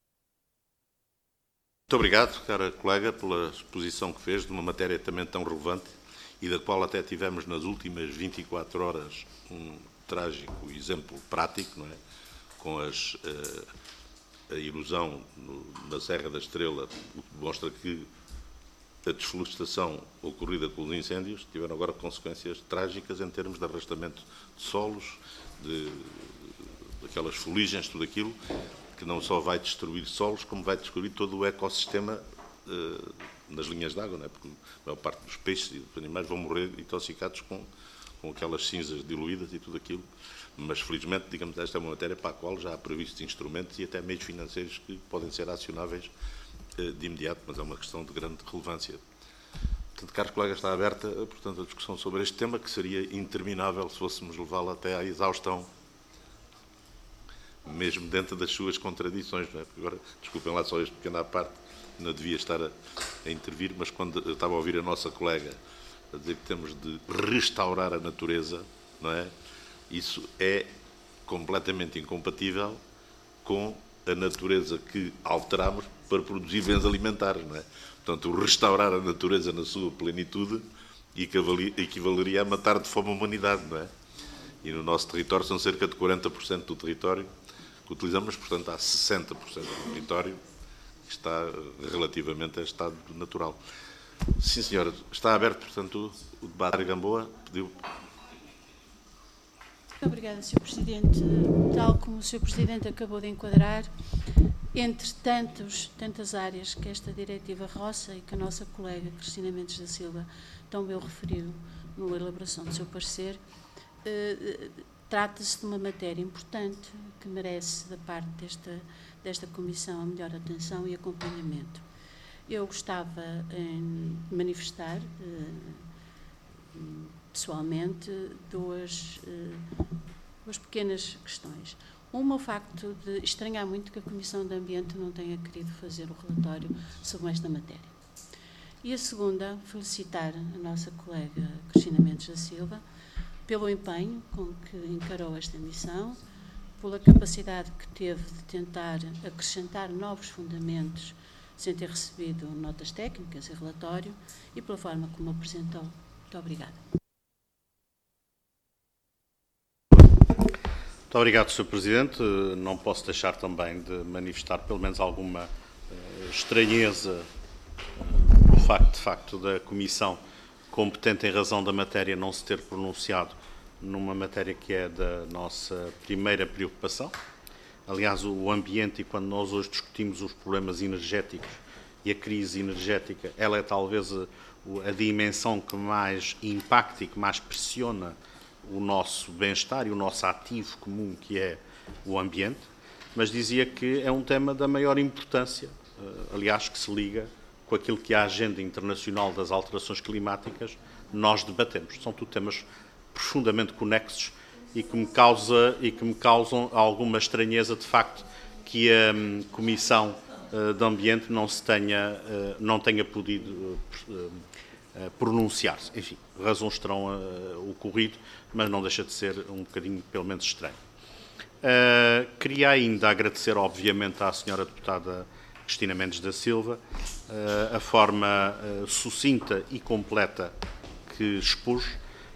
Muito obrigado, cara colega, pela exposição que fez de uma matéria também tão relevante e da qual até tivemos nas últimas 24 horas um trágico exemplo prático, não é? Com a erosão na Serra da Estrela, o que demonstra que a desflorestação ocorrida com os incêndios tiveram agora consequências trágicas em termos de arrastamento de solos, daquelas foligens, tudo aquilo, que não só vai destruir solos, como vai destruir todo o ecossistema nas linhas de água, não é? Porque a maior parte dos peixes e dos animais vão morrer intoxicados com aquelas cinzas diluídas e tudo aquilo. Mas, felizmente, digamos, esta é uma matéria para a qual já há previstos instrumentos e até meios financeiros que podem ser acionáveis de imediato, mas é uma questão de grande relevância. Portanto, caros colegas, está aberta, portanto, a discussão sobre este tema, que seria interminável se fôssemos levá-la até à exaustão, mesmo dentro das suas contradições, não é? Porque agora, desculpem lá só este pequeno à parte, não devia estar a intervir, mas quando eu estava a ouvir a nossa colega a dizer que temos de restaurar a natureza, não é? Isso é completamente incompatível com a natureza que alteramos para produzir bens alimentares, não é? Portanto, restaurar a natureza na sua plenitude equivaleria a matar de fome a humanidade, não é? E no nosso território são cerca de 40% do território que utilizamos, portanto, há 60% do território que está relativamente a estado natural. Sim, senhora. Está aberto, portanto, o debate. Gamboa pediu. Muito obrigada, Sr. Presidente. Tal como o Sr. Presidente acabou de enquadrar, entre tantas áreas que esta diretiva roça e que a nossa colega Cristina Mendes da Silva tão bem referiu na elaboração do seu parecer, trata-se de uma matéria importante que merece, da parte desta Comissão, a melhor atenção e acompanhamento. Eu gostava de manifestar pessoalmente duas pequenas questões. Uma, o facto de estranhar muito que a Comissão de Ambiente não tenha querido fazer o relatório sobre esta matéria. E a segunda, felicitar a nossa colega Cristina Mendes da Silva pelo empenho com que encarou esta missão, pela capacidade que teve de tentar acrescentar novos fundamentos sem ter recebido notas técnicas e relatório, e pela forma como apresentou. Muito obrigada. Muito obrigado, Sr. Presidente. Não posso deixar também de manifestar pelo menos alguma estranheza no facto da Comissão competente em razão da matéria não se ter pronunciado numa matéria que é da nossa primeira preocupação. Aliás, o ambiente, e quando nós hoje discutimos os problemas energéticos e a crise energética, ela é talvez a dimensão que mais impacta e que mais pressiona o nosso bem-estar e o nosso ativo comum, que é o ambiente, mas dizia que é um tema da maior importância, aliás, que se liga com aquilo que é a agenda internacional das alterações climáticas, nós debatemos. São tudo temas profundamente conexos e que me causam alguma estranheza, de facto, que a Comissão de Ambiente não tenha podido pronunciar-se. Enfim, razões terão ocorrido, mas não deixa de ser um bocadinho, pelo menos, estranho. Queria ainda agradecer, obviamente, à senhora deputada Cristina Mendes da Silva a forma sucinta e completa que expus,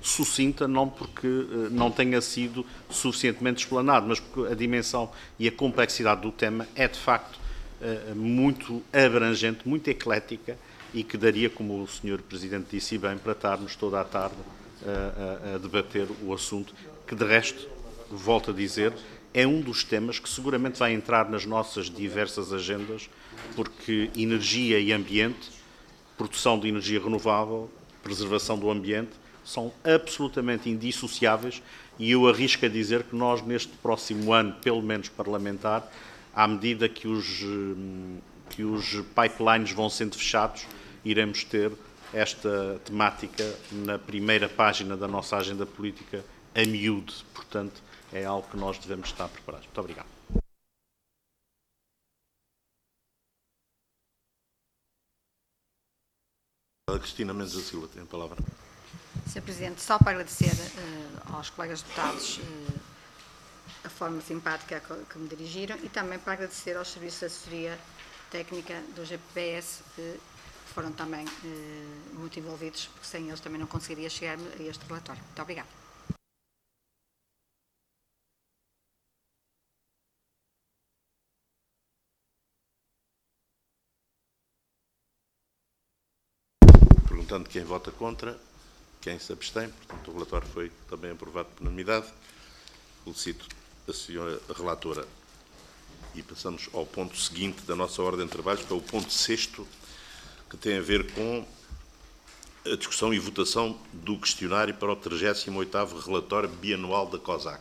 sucinta, não porque não tenha sido suficientemente explanado, mas porque a dimensão e a complexidade do tema é, de facto, muito abrangente, muito eclética e que daria, como o Sr. Presidente disse bem, para estarmos toda a tarde a debater o assunto, que, de resto, volto a dizer, é um dos temas que seguramente vai entrar nas nossas diversas agendas, porque energia e ambiente, produção de energia renovável, preservação do ambiente, são absolutamente indissociáveis e eu arrisco a dizer que nós, neste próximo ano, pelo menos parlamentar, à medida que os pipelines vão sendo fechados, iremos ter esta temática na primeira página da nossa agenda política a miúde. Portanto, é algo que nós devemos estar preparados. Muito obrigado. A Cristina Mendes da Silva tem a palavra. Sr. Presidente, só para agradecer aos colegas deputados a forma simpática que me dirigiram e também para agradecer aos serviços de assessoria técnica do GPS que foram também muito envolvidos, porque sem eles também não conseguiria chegar a este relatório. Muito obrigada. Perguntando quem vota contra, quem se abstém, portanto o relatório foi também aprovado por unanimidade. Felicito a senhora relatora. E passamos ao ponto seguinte da nossa ordem de trabalhos, que é o ponto 6º, que tem a ver com a discussão e votação do questionário para o 38º relatório bianual da COSAC.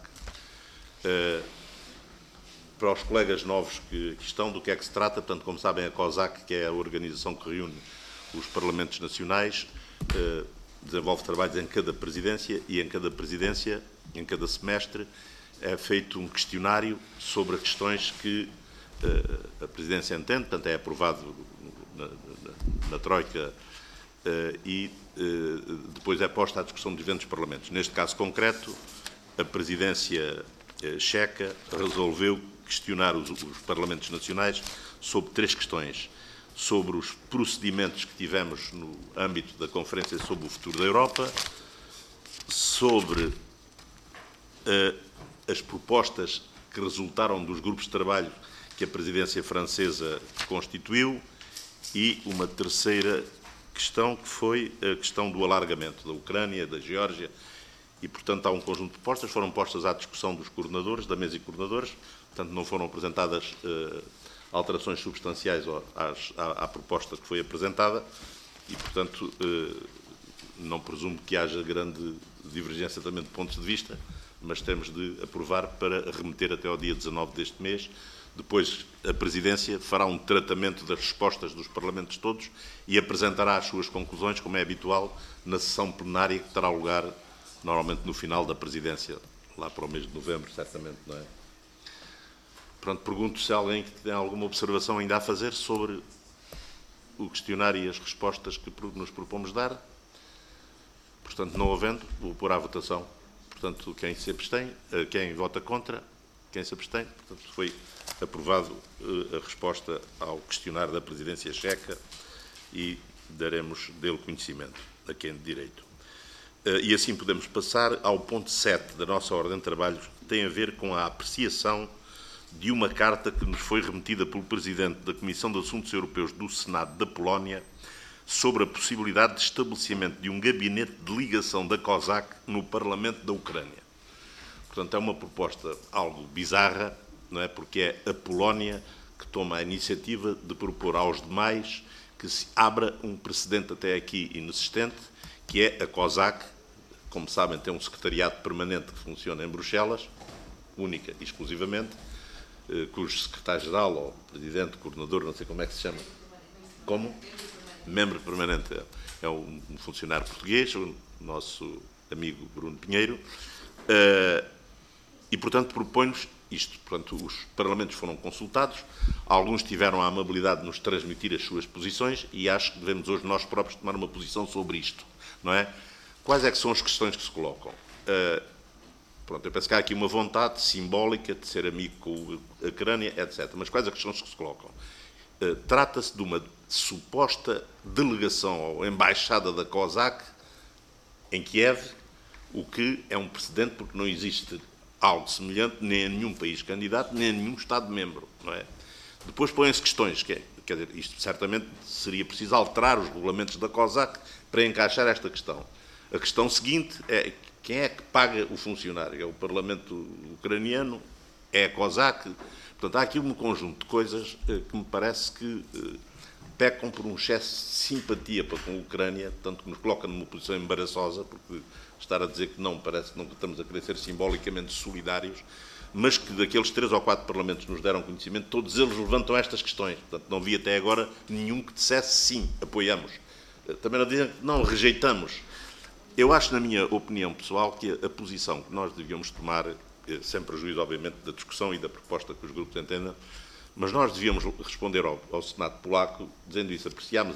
Para os colegas novos que estão, do que é que se trata, portanto, como sabem, a COSAC, que é a organização que reúne os Parlamentos Nacionais, desenvolve trabalhos em cada presidência e em cada presidência, em cada semestre, é feito um questionário sobre as questões que a presidência entende, portanto é aprovado na Troika e depois é posta à discussão dos diferentes Parlamentos. Neste caso concreto, a presidência checa resolveu questionar os Parlamentos Nacionais sobre 3 questões. Sobre os procedimentos que tivemos no âmbito da Conferência sobre o Futuro da Europa, sobre as propostas que resultaram dos grupos de trabalho que a presidência francesa constituiu e uma terceira questão, que foi a questão do alargamento da Ucrânia, da Geórgia, e, portanto, há um conjunto de propostas, foram postas à discussão dos coordenadores, da mesa e coordenadores, portanto, não foram apresentadas alterações substanciais à proposta que foi apresentada e, portanto, não presumo que haja grande divergência também de pontos de vista, mas temos de aprovar para remeter até ao dia 19 deste mês. Depois, a Presidência fará um tratamento das respostas dos Parlamentos todos e apresentará as suas conclusões, como é habitual, na sessão plenária que terá lugar, normalmente, no final da Presidência, lá para o mês de novembro, certamente, não é? Pronto, pergunto se alguém que tem alguma observação ainda a fazer sobre o questionário e as respostas que nos propomos dar. Portanto, não havendo, vou pôr à votação. Portanto, quem se abstém, quem vota contra, quem se abstém. Portanto, foi aprovado a resposta ao questionário da presidência checa e daremos dele conhecimento a quem de direito. E assim podemos passar ao ponto 7 da nossa ordem de trabalhos, que tem a ver com a apreciação de uma carta que nos foi remetida pelo Presidente da Comissão de Assuntos Europeus do Senado da Polónia sobre a possibilidade de estabelecimento de um gabinete de ligação da COSAC no Parlamento da Ucrânia. Portanto, é uma proposta algo bizarra, não é? Porque é a Polónia que toma a iniciativa de propor aos demais que se abra um precedente até aqui inexistente, que é a COSAC, como sabem, tem um secretariado permanente que funciona em Bruxelas, única e exclusivamente, cujo secretário-geral, ou presidente, coordenador, não sei como é que se chama. Como? Membro permanente. É um funcionário português, o nosso amigo Bruno Pinheiro. E, portanto, propõe-nos isto. Portanto, os parlamentos foram consultados, alguns tiveram a amabilidade de nos transmitir as suas posições e acho que devemos hoje nós próprios tomar uma posição sobre isto, não é? Quais é que são as questões que se colocam? Pronto, eu penso que há aqui uma vontade simbólica de ser amigo com a Ucrânia, etc. Mas quais as questões que se colocam? Trata-se de uma suposta delegação ou embaixada da COSAC em Kiev o que é um precedente porque não existe algo semelhante nem a nenhum país candidato, nem a nenhum Estado-membro, não é? Depois põem-se questões, quer dizer, isto certamente seria preciso alterar os regulamentos da COSAC para encaixar esta questão. A questão seguinte é quem é que paga o funcionário? É o Parlamento ucraniano? É a COSAC? Portanto, há aqui um conjunto de coisas que me parece que pecam por um excesso de simpatia para com a Ucrânia, tanto que nos coloca numa posição embaraçosa, porque estar a dizer que não, parece que não estamos a querer ser simbolicamente solidários, mas que daqueles 3 ou 4 parlamentos nos deram conhecimento, todos eles levantam estas questões. Portanto, não vi até agora nenhum que dissesse sim, apoiamos. Também não dizem que não, rejeitamos. Eu acho, na minha opinião pessoal, que a posição que nós devíamos tomar, sem prejuízo, obviamente, da discussão e da proposta que os grupos entendam, mas nós devíamos responder ao Senado polaco dizendo isso: apreciamos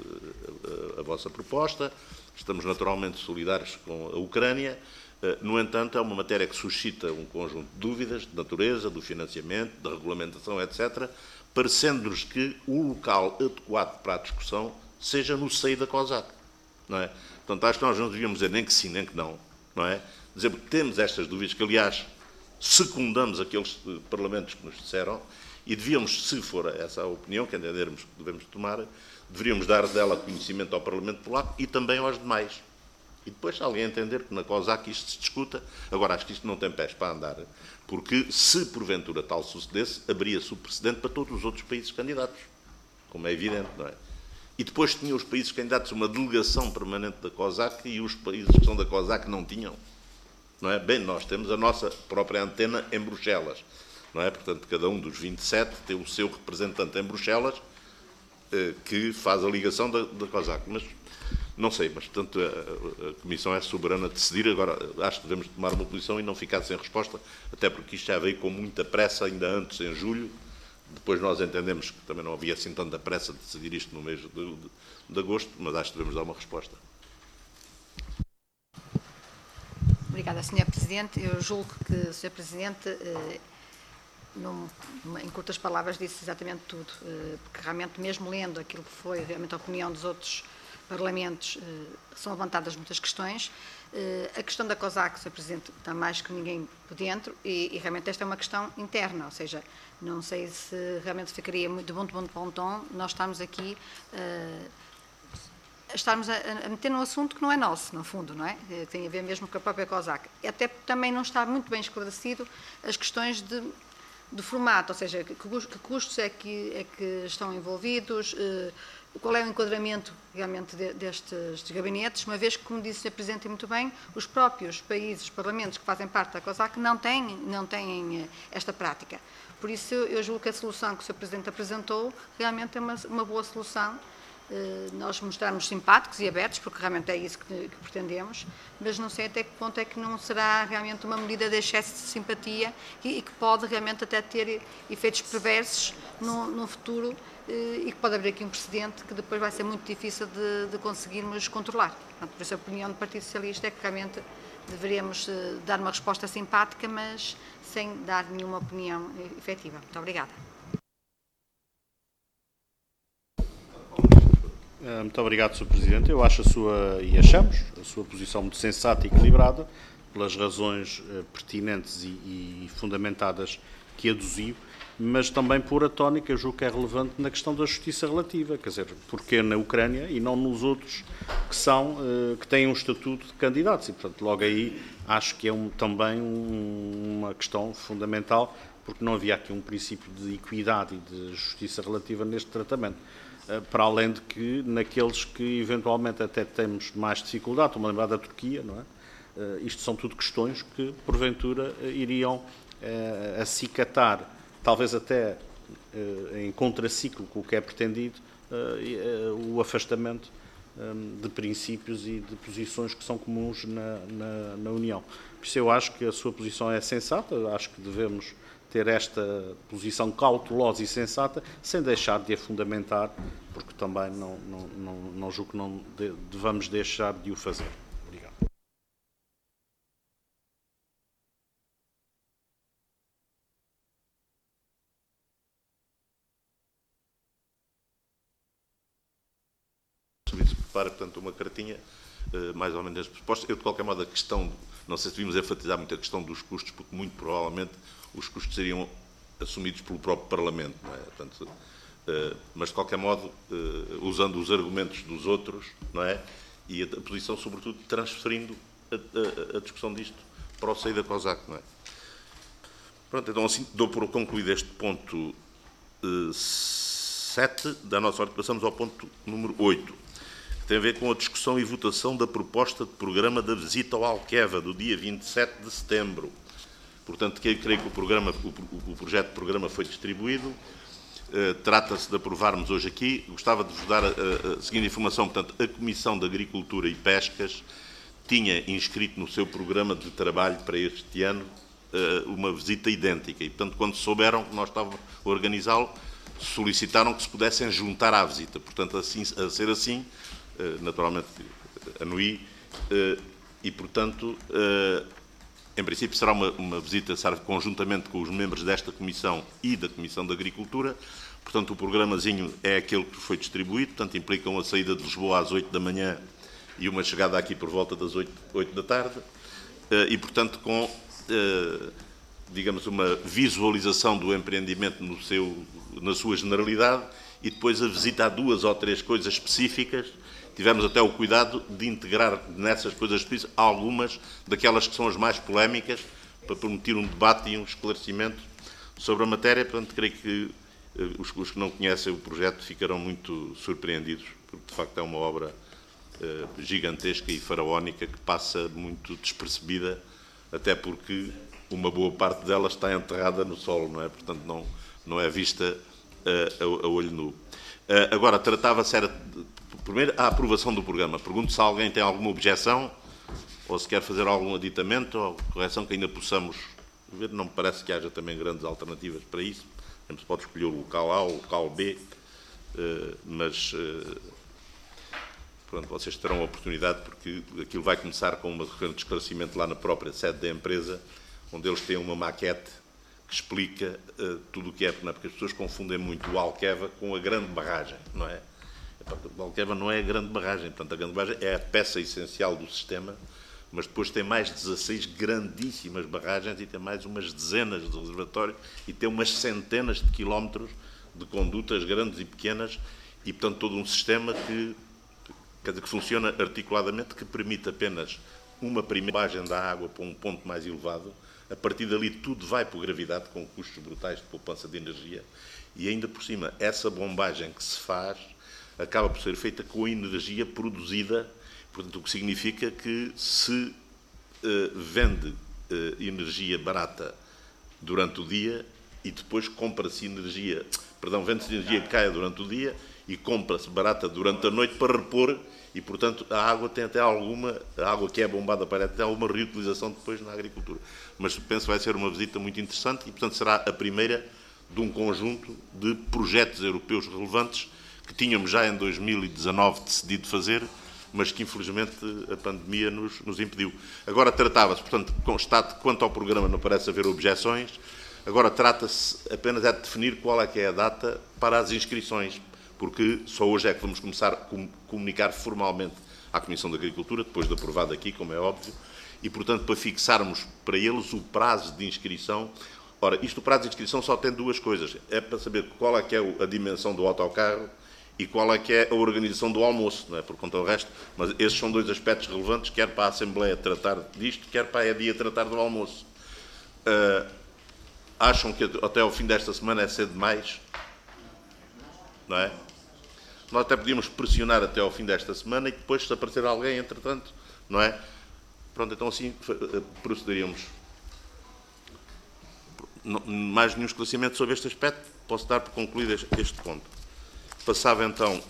a vossa proposta, estamos naturalmente solidários com a Ucrânia, no entanto, é uma matéria que suscita um conjunto de dúvidas de natureza, do financiamento, da regulamentação, etc., parecendo-nos que o local adequado para a discussão seja no seio da COSAC, não é? Portanto, acho que nós não devíamos dizer nem que sim, nem que não, não é? Dizer que temos estas dúvidas, que aliás secundamos aqueles parlamentos que nos disseram, e devíamos, se for essa a opinião que entendermos que devemos tomar, deveríamos dar dela conhecimento ao Parlamento Polaco e também aos demais. E depois, se alguém entender que na COSAC isto se discuta, agora acho que isto não tem pés para andar, porque se porventura tal sucedesse, abria-se o precedente para todos os outros países candidatos, como é evidente, não é? E depois tinham os países candidatos uma delegação permanente da COSAC e os países que são da COSAC não tinham, não é? Bem, nós temos a nossa própria antena em Bruxelas, não é? Portanto, cada um dos 27 tem o seu representante em Bruxelas que faz a ligação da COSAC. Mas, não sei, mas, portanto, a Comissão é soberana de decidir. Agora, acho que devemos tomar uma posição e não ficar sem resposta, até porque isto já veio com muita pressa, ainda antes, em julho. Depois nós entendemos que também não havia assim tanta pressa de decidir isto no mês de agosto, mas acho que devemos dar uma resposta. Obrigada, Sr. Presidente. Eu julgo que o Sr. Presidente, em curtas palavras, disse exatamente tudo, porque realmente, mesmo lendo aquilo que foi realmente a opinião dos outros parlamentos, são levantadas muitas questões. A questão da COSAC, o Sr. Presidente está mais que ninguém por dentro e realmente esta é uma questão interna, ou seja, não sei se realmente ficaria de bom tom nós estamos aqui estarmos a meter num assunto que não é nosso, no fundo, não é? Tem a ver mesmo com a própria COSAC. Até porque também não está muito bem esclarecido as questões de formato, ou seja, que custos é que estão envolvidos, qual é o enquadramento realmente destes gabinetes, uma vez que, como disse o Sr. Presidente muito bem, os próprios países, os parlamentos que fazem parte da COSAC não têm esta prática. Por isso, eu julgo que a solução que o Sr. Presidente apresentou realmente é uma boa solução. Nós mostrarmos simpáticos e abertos, porque realmente é isso que pretendemos, mas não sei até que ponto é que não será realmente uma medida de excesso de simpatia e que pode realmente até ter efeitos perversos no futuro e que pode haver aqui um precedente que depois vai ser muito difícil de conseguirmos controlar. Portanto, por isso a opinião do Partido Socialista é que realmente deveríamos dar uma resposta simpática, mas sem dar nenhuma opinião efetiva. Muito obrigada. Muito obrigado, Sr. Presidente. Eu acho achamos a sua posição muito sensata e equilibrada, pelas razões pertinentes e fundamentadas que aduziu, mas também por a tónica, eu julgo que é relevante na questão da justiça relativa, quer dizer, porque na Ucrânia e não nos outros que têm um estatuto de candidatos e, portanto, logo aí acho que é também uma questão fundamental, porque não havia aqui um princípio de equidade e de justiça relativa neste tratamento. Para além de que, naqueles que eventualmente até temos mais dificuldade, estou-me a lembrar da Turquia, não é? Isto são tudo questões que, porventura, iriam acicatar, talvez até em contraciclo com o que é pretendido, o afastamento de princípios e de posições que são comuns na União. Por isso eu acho que a sua posição é sensata, acho que devemos ter esta posição cautelosa e sensata, sem deixar de a fundamentar, porque também não julgo que não devamos deixar de o fazer. Obrigado. O Serviço prepara, portanto, uma cartinha mais ou menos as propostas. Eu, de qualquer modo, a questão, não sei se devíamos enfatizar muito a questão dos custos, porque muito provavelmente os custos seriam assumidos pelo próprio Parlamento, não é? Portanto, mas, de qualquer modo, usando os argumentos dos outros, não é? E a posição, sobretudo, transferindo a discussão disto para o seio da COSAC, não é? Pronto, então assim dou por concluído este ponto 7 da nossa ordem. Passamos ao ponto número 8, que tem a ver com a discussão e votação da proposta de programa da visita ao Alqueva, do dia 27 de setembro. Portanto, creio que o projeto de programa foi distribuído. Trata-se de aprovarmos hoje aqui. Gostava de vos dar a seguinte informação. Portanto, a Comissão de Agricultura e Pescas tinha inscrito no seu programa de trabalho para este ano uma visita idêntica. E, portanto, quando souberam que nós estávamos a organizá-lo, solicitaram que se pudessem juntar à visita. Portanto, assim, a ser assim, naturalmente, anuí, e, portanto, em princípio, será uma visita conjuntamente com os membros desta Comissão e da Comissão de Agricultura. Portanto, o programazinho é aquele que foi distribuído, portanto, implicam a saída de Lisboa às 8 da manhã e uma chegada aqui por volta das 8 da tarde, e, portanto, com, digamos, uma visualização do empreendimento na sua generalidade, e depois a visita a 2 ou 3 coisas específicas. Tivemos até o cuidado de integrar nessas coisas específicas algumas daquelas que são as mais polémicas, para permitir um debate e um esclarecimento sobre a matéria. Portanto, creio que os que não conhecem o projeto ficarão muito surpreendidos, porque de facto é uma obra gigantesca e faraónica que passa muito despercebida, até porque uma boa parte dela está enterrada no solo, não é? Portanto, não é vista a olho nu. Agora, tratava-se, primeiro, a aprovação do programa. Pergunto se alguém tem alguma objeção, ou se quer fazer algum aditamento ou correção que ainda possamos ver. Não me parece que haja também grandes alternativas para isso. Se pode escolher o local A ou o local B, mas pronto, vocês terão a oportunidade, porque aquilo vai começar com um esclarecimento lá na própria sede da empresa, onde eles têm uma maquete que explica tudo o que é, porque as pessoas confundem muito o Alqueva com a grande barragem, não é? O Alqueva não é a grande barragem, portanto, a grande barragem é a peça essencial do sistema, mas depois tem mais 16 grandíssimas barragens e tem mais umas dezenas de reservatórios e tem umas centenas de quilómetros de condutas grandes e pequenas e, portanto, todo um sistema que funciona articuladamente, que permite apenas uma primeira barragem da água para um ponto mais elevado. A partir dali tudo vai por gravidade, com custos brutais de poupança de energia, e ainda por cima essa bombagem que se faz acaba por ser feita com a energia produzida, portanto, o que significa que se vende energia barata durante o dia e depois compra-se energia, vende-se energia que caia durante o dia e compra-se barata durante a noite para repor, e, portanto, a água tem até a água que é bombada para até alguma reutilização depois na agricultura. Mas penso que vai ser uma visita muito interessante e, portanto, será a primeira de um conjunto de projetos europeus relevantes que tínhamos já em 2019 decidido fazer, mas que, infelizmente, a pandemia nos impediu. Agora tratava-se, portanto, constato que quanto ao programa não parece haver objeções. Agora trata-se apenas de definir qual é que é a data para as inscrições, porque só hoje é que vamos começar a comunicar formalmente à Comissão de Agricultura, depois de aprovado aqui, como é óbvio, e, portanto, para fixarmos para eles o prazo de inscrição. Ora, o prazo de inscrição só tem 2 coisas. É para saber qual é que é a dimensão do autocarro e qual é que é a organização do almoço, não é? Por conta do resto. Mas esses são 2 aspectos relevantes, quer para a Assembleia tratar disto, quer para a EDIA tratar do almoço. Acham que até ao fim desta semana é cedo demais? Não é? Nós até podíamos pressionar até ao fim desta semana e depois, se aparecer alguém, entretanto, não é? Pronto, então assim procederíamos. Mais nenhum esclarecimento sobre este aspecto? Posso dar por concluído este ponto. Passava então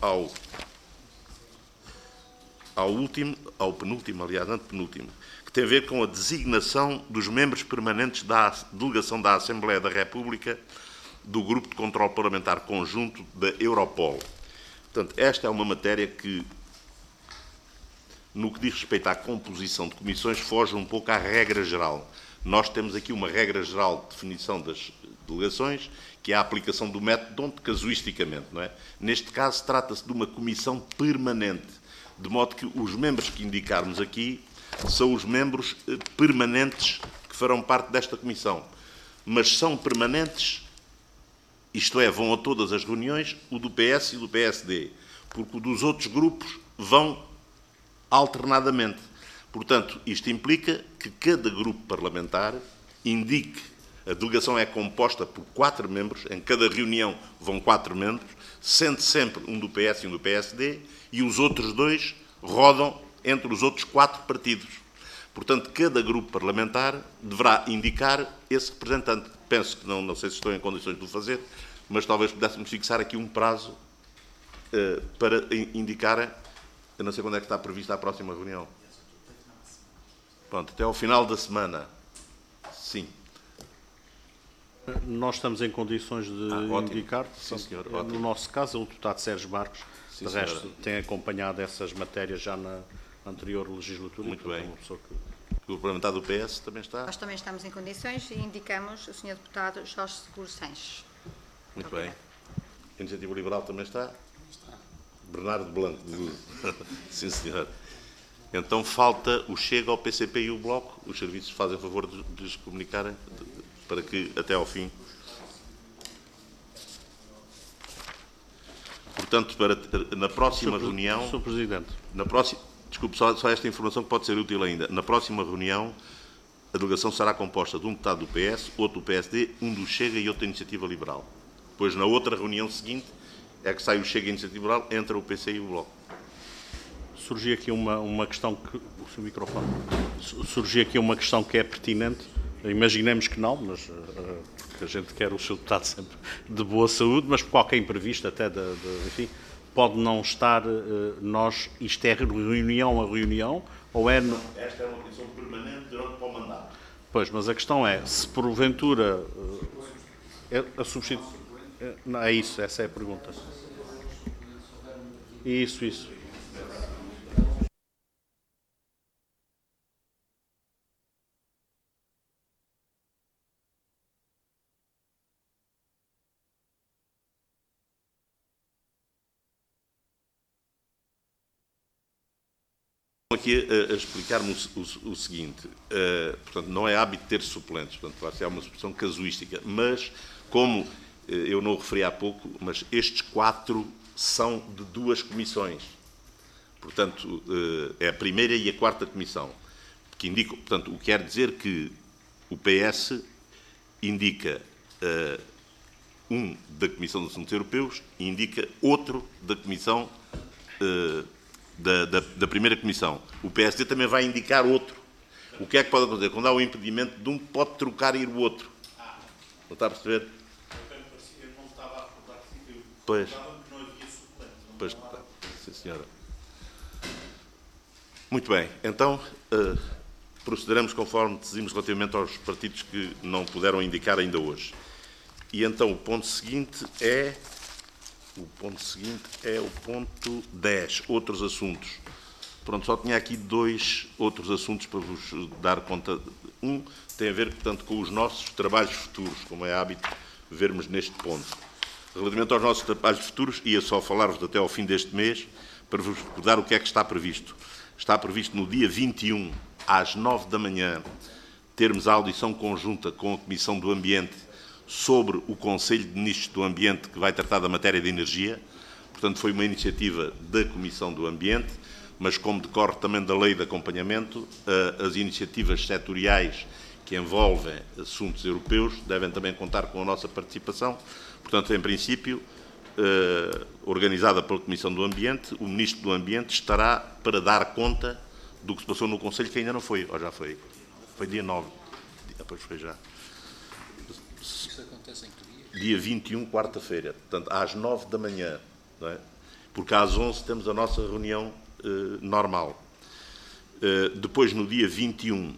ao penúltimo, aliás, antepenúltimo, que tem a ver com a designação dos membros permanentes da delegação da Assembleia da República do Grupo de Controlo Parlamentar Conjunto da Europol. Portanto, esta é uma matéria que, no que diz respeito à composição de comissões, foge um pouco à regra geral. Nós temos aqui uma regra geral de definição das delegações, que é a aplicação do método casuisticamente, não é? Neste caso, trata-se de uma comissão permanente de modo que os membros que indicarmos aqui são os membros permanentes que farão parte desta comissão. Mas são permanentes, isto é, vão a todas as reuniões, o do PS e o do PSD, porque o dos outros grupos vão alternadamente. Portanto, isto implica que cada grupo parlamentar indique, a delegação é composta por 4 membros, em cada reunião vão 4 membros, sendo sempre um do PS e um do PSD, e os outros 2 rodam entre os outros 4 partidos. Portanto, cada grupo parlamentar deverá indicar esse representante. Penso que não sei se estou em condições de o fazer, mas talvez pudéssemos fixar aqui um prazo para indicar, eu não sei quando é que está prevista a próxima reunião. Pronto, até ao final da semana. Sim. Nós estamos em condições de indicar. Sim, senhor. No nosso caso, é o deputado Sérgio Marcos. Sim, de resto, tem acompanhado essas matérias já na anterior legislatura. Muito bem. Uma pessoa que... O grupo parlamentar do PS também está? Nós também estamos em condições e indicamos o Sr. Deputado Jorge Seguro Sanches. Muito bem. A Iniciativa Liberal também está? Bernardo Blanco. Sim, senhor. Então falta o Chega, ao PCP e o Bloco. Os serviços fazem favor de lhes comunicarem para que até ao fim. Portanto, na próxima reunião... Sr. Presidente. Desculpe, só esta informação que pode ser útil ainda. Na próxima reunião, a delegação será composta de um deputado do PS, outro do PSD, um do Chega e outro da Iniciativa Liberal. Depois, na outra reunião seguinte, é que sai o Chega e a Iniciativa Liberal, entra o PC e o Bloco. Surgiu aqui uma questão que... O seu microfone. Surgiu aqui uma questão que é pertinente. Imaginemos que não, mas porque a gente quer o seu deputado sempre de boa saúde, mas por qualquer imprevisto, até enfim, pode não estar isto é reunião a reunião, ou é... Esta é uma comissão permanente durante o mandato. Pois, mas a questão é, se porventura a substituição... É isso, essa é a pergunta. Isso. Aqui a explicar-me o seguinte, portanto, não é hábito ter suplentes, portanto, vai ser uma expressão casuística, mas, como eu não o referi há pouco, mas estes 4 são de 2 comissões, portanto, é a primeira e a 4ª comissão, que indicam, portanto, o que quer dizer que o PS indica um da Comissão dos Assuntos Europeus e indica outro da Comissão da primeira comissão. O PSD também vai indicar outro. O que é que pode acontecer? Quando há o impedimento de um, pode trocar e ir o outro. Não está a perceber? Eu não estava a recordar que pois. que não havia suplente. Pois, sim, senhora. Muito bem. Então, procederemos conforme decidimos relativamente aos partidos que não puderam indicar ainda hoje. E então o ponto seguinte é... O ponto 10, outros assuntos. Pronto, só tinha aqui 2 outros assuntos para vos dar conta. Um tem a ver, portanto, com os nossos trabalhos futuros, como é hábito vermos neste ponto. Relativamente aos nossos trabalhos futuros, ia só falar-vos até ao fim deste mês, para vos recordar o que é que está previsto. Está previsto no dia 21, às 9 da manhã, termos a audição conjunta com a Comissão do Ambiente sobre o Conselho de Ministros do Ambiente, que vai tratar da matéria de energia. Portanto, foi uma iniciativa da Comissão do Ambiente, mas como decorre também da lei de acompanhamento, as iniciativas setoriais que envolvem assuntos europeus devem também contar com a nossa participação. Portanto, em princípio, organizada pela Comissão do Ambiente, o Ministro do Ambiente estará para dar conta do que se passou no Conselho, que ainda não foi, ou já foi? Foi dia 9. Depois foi já. Isso acontece em que dia? Dia 21, quarta-feira, portanto, às 9 da manhã, não é? Porque às 11 temos a nossa reunião normal. Depois, no dia 21,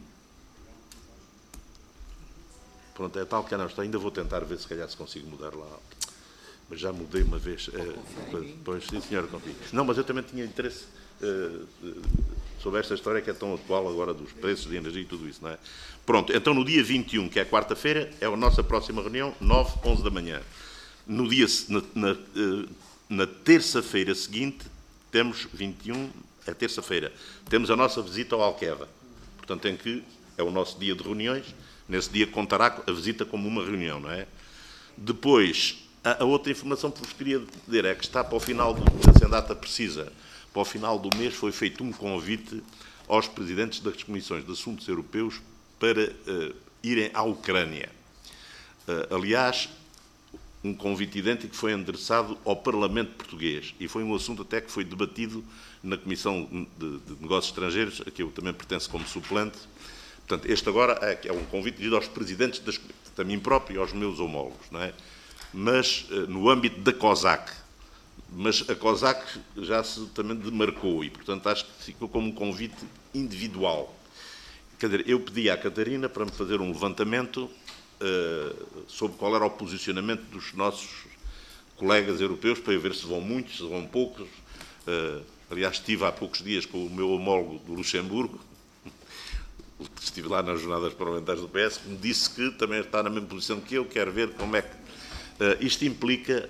pronto, é tal que ainda vou tentar ver se calhar se consigo mudar lá, mas já mudei uma vez. Pois, sim, senhora, confio. Não, mas eu também tinha interesse sobre esta história que é tão atual agora dos preços de energia e tudo isso, não é? Pronto, então no dia 21, que é quarta-feira, é a nossa próxima reunião, 9, 11 da manhã. Na terça-feira seguinte, temos 21, é terça-feira, temos a nossa visita ao Alqueva. Portanto, é o nosso dia de reuniões. Nesse dia contará a visita como uma reunião, não é? Depois, a outra informação que vos queria dizer é que está para o final, sem data precisa, para o final do mês foi feito um convite aos presidentes das comissões de assuntos europeus para irem à Ucrânia. Aliás, um convite idêntico foi endereçado ao Parlamento Português e foi um assunto até que foi debatido na Comissão de Negócios Estrangeiros, a que eu também pertenço como suplente. Portanto, este agora é um convite dirigido aos presidentes, a mim próprio e aos meus homólogos, não é? Mas no âmbito da COSAC. Mas a COSAC já se também demarcou e, portanto, acho que ficou como um convite individual. Quer dizer, eu pedi à Catarina para me fazer um levantamento sobre qual era o posicionamento dos nossos colegas europeus, para eu ver se vão muitos, se vão poucos. Aliás, estive há poucos dias com o meu homólogo do Luxemburgo, estive lá nas jornadas parlamentares do PS, que me disse que também está na mesma posição que eu, quero ver como é que... isto implica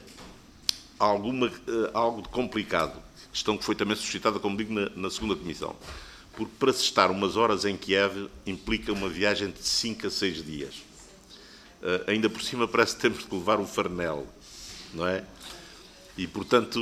algo de complicado, questão que foi também suscitada, como digo, na segunda comissão. Porque para se estar umas horas em Kiev implica uma viagem de 5 a 6 dias. Ainda por cima parece que temos de levar o farnel, não é? E, portanto,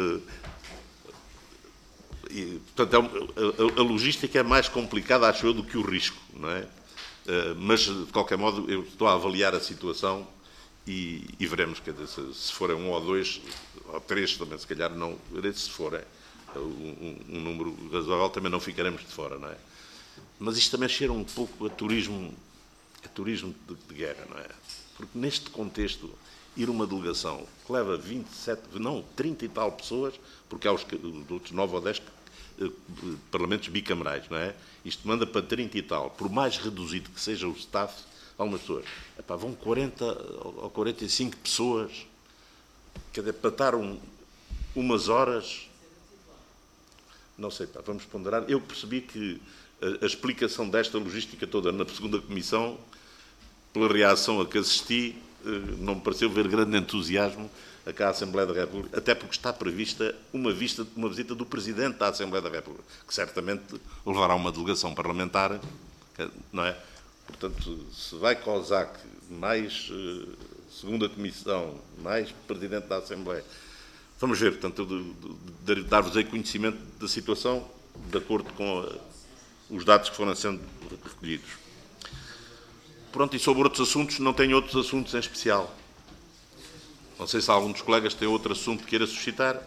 a logística é mais complicada, acho eu, do que o risco, não é? Mas, de qualquer modo, eu estou a avaliar a situação e veremos, quer dizer, se forem 1 ou 2, ou 3 também, se calhar não, se forem um número razoável, também não ficaremos de fora, não é? Mas isto também cheira um pouco a turismo de guerra, não é? Porque neste contexto, ir uma delegação que leva 30 e tal pessoas, porque há os outros 9 ou 10 parlamentos bicamerais, não é? Isto manda para 30 e tal. Por mais reduzido que seja o staff, algumas pessoas, vão 40 ou 45 pessoas, quer dizer, para estar umas horas, não sei, vamos ponderar. Eu percebi que a explicação desta logística toda na segunda comissão, pela reação a que assisti, não me pareceu ver grande entusiasmo cá à Assembleia da República, até porque está prevista uma visita do Presidente da Assembleia da República, que certamente levará uma delegação parlamentar, não é? Portanto, se vai COSAC, mais segunda comissão, mais Presidente da Assembleia, vamos ver, portanto, dar-vos aí conhecimento da situação, de acordo com os dados que foram sendo recolhidos. Pronto, e sobre outros assuntos, não tenho outros assuntos em especial. Não sei se algum dos colegas tem outro assunto que queira suscitar.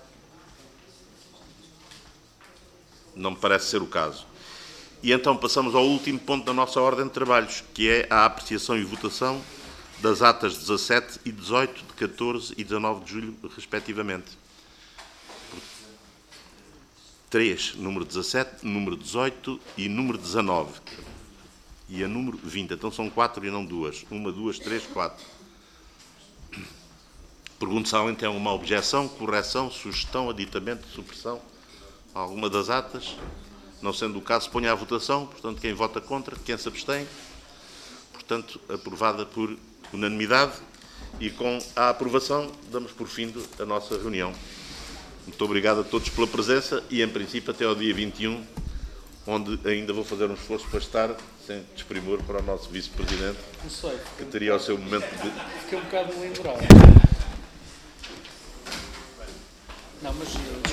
Não me parece ser o caso. E então passamos ao último ponto da nossa ordem de trabalhos, que é a apreciação e votação das atas 17 e 18, de 14 e 19 de julho, respectivamente. 3, número 17, número 18 e número 19. E a número 20. Então são 4 e não 2. 1, 2, 3, 4. Pergunto se alguém tem alguma objeção, correção, sugestão, aditamento, supressão a alguma das atas. Não sendo o caso, ponha à votação. Portanto, quem vota contra, quem se abstém. Portanto, aprovada por unanimidade. E com a aprovação, damos por fim a nossa reunião. Muito obrigado a todos pela presença e, em princípio, até ao dia 21, onde ainda vou fazer um esforço para estar, sem desprimor, para o nosso vice-presidente, que teria o seu momento de... Fiquei um bocado lembrado. Não, mas...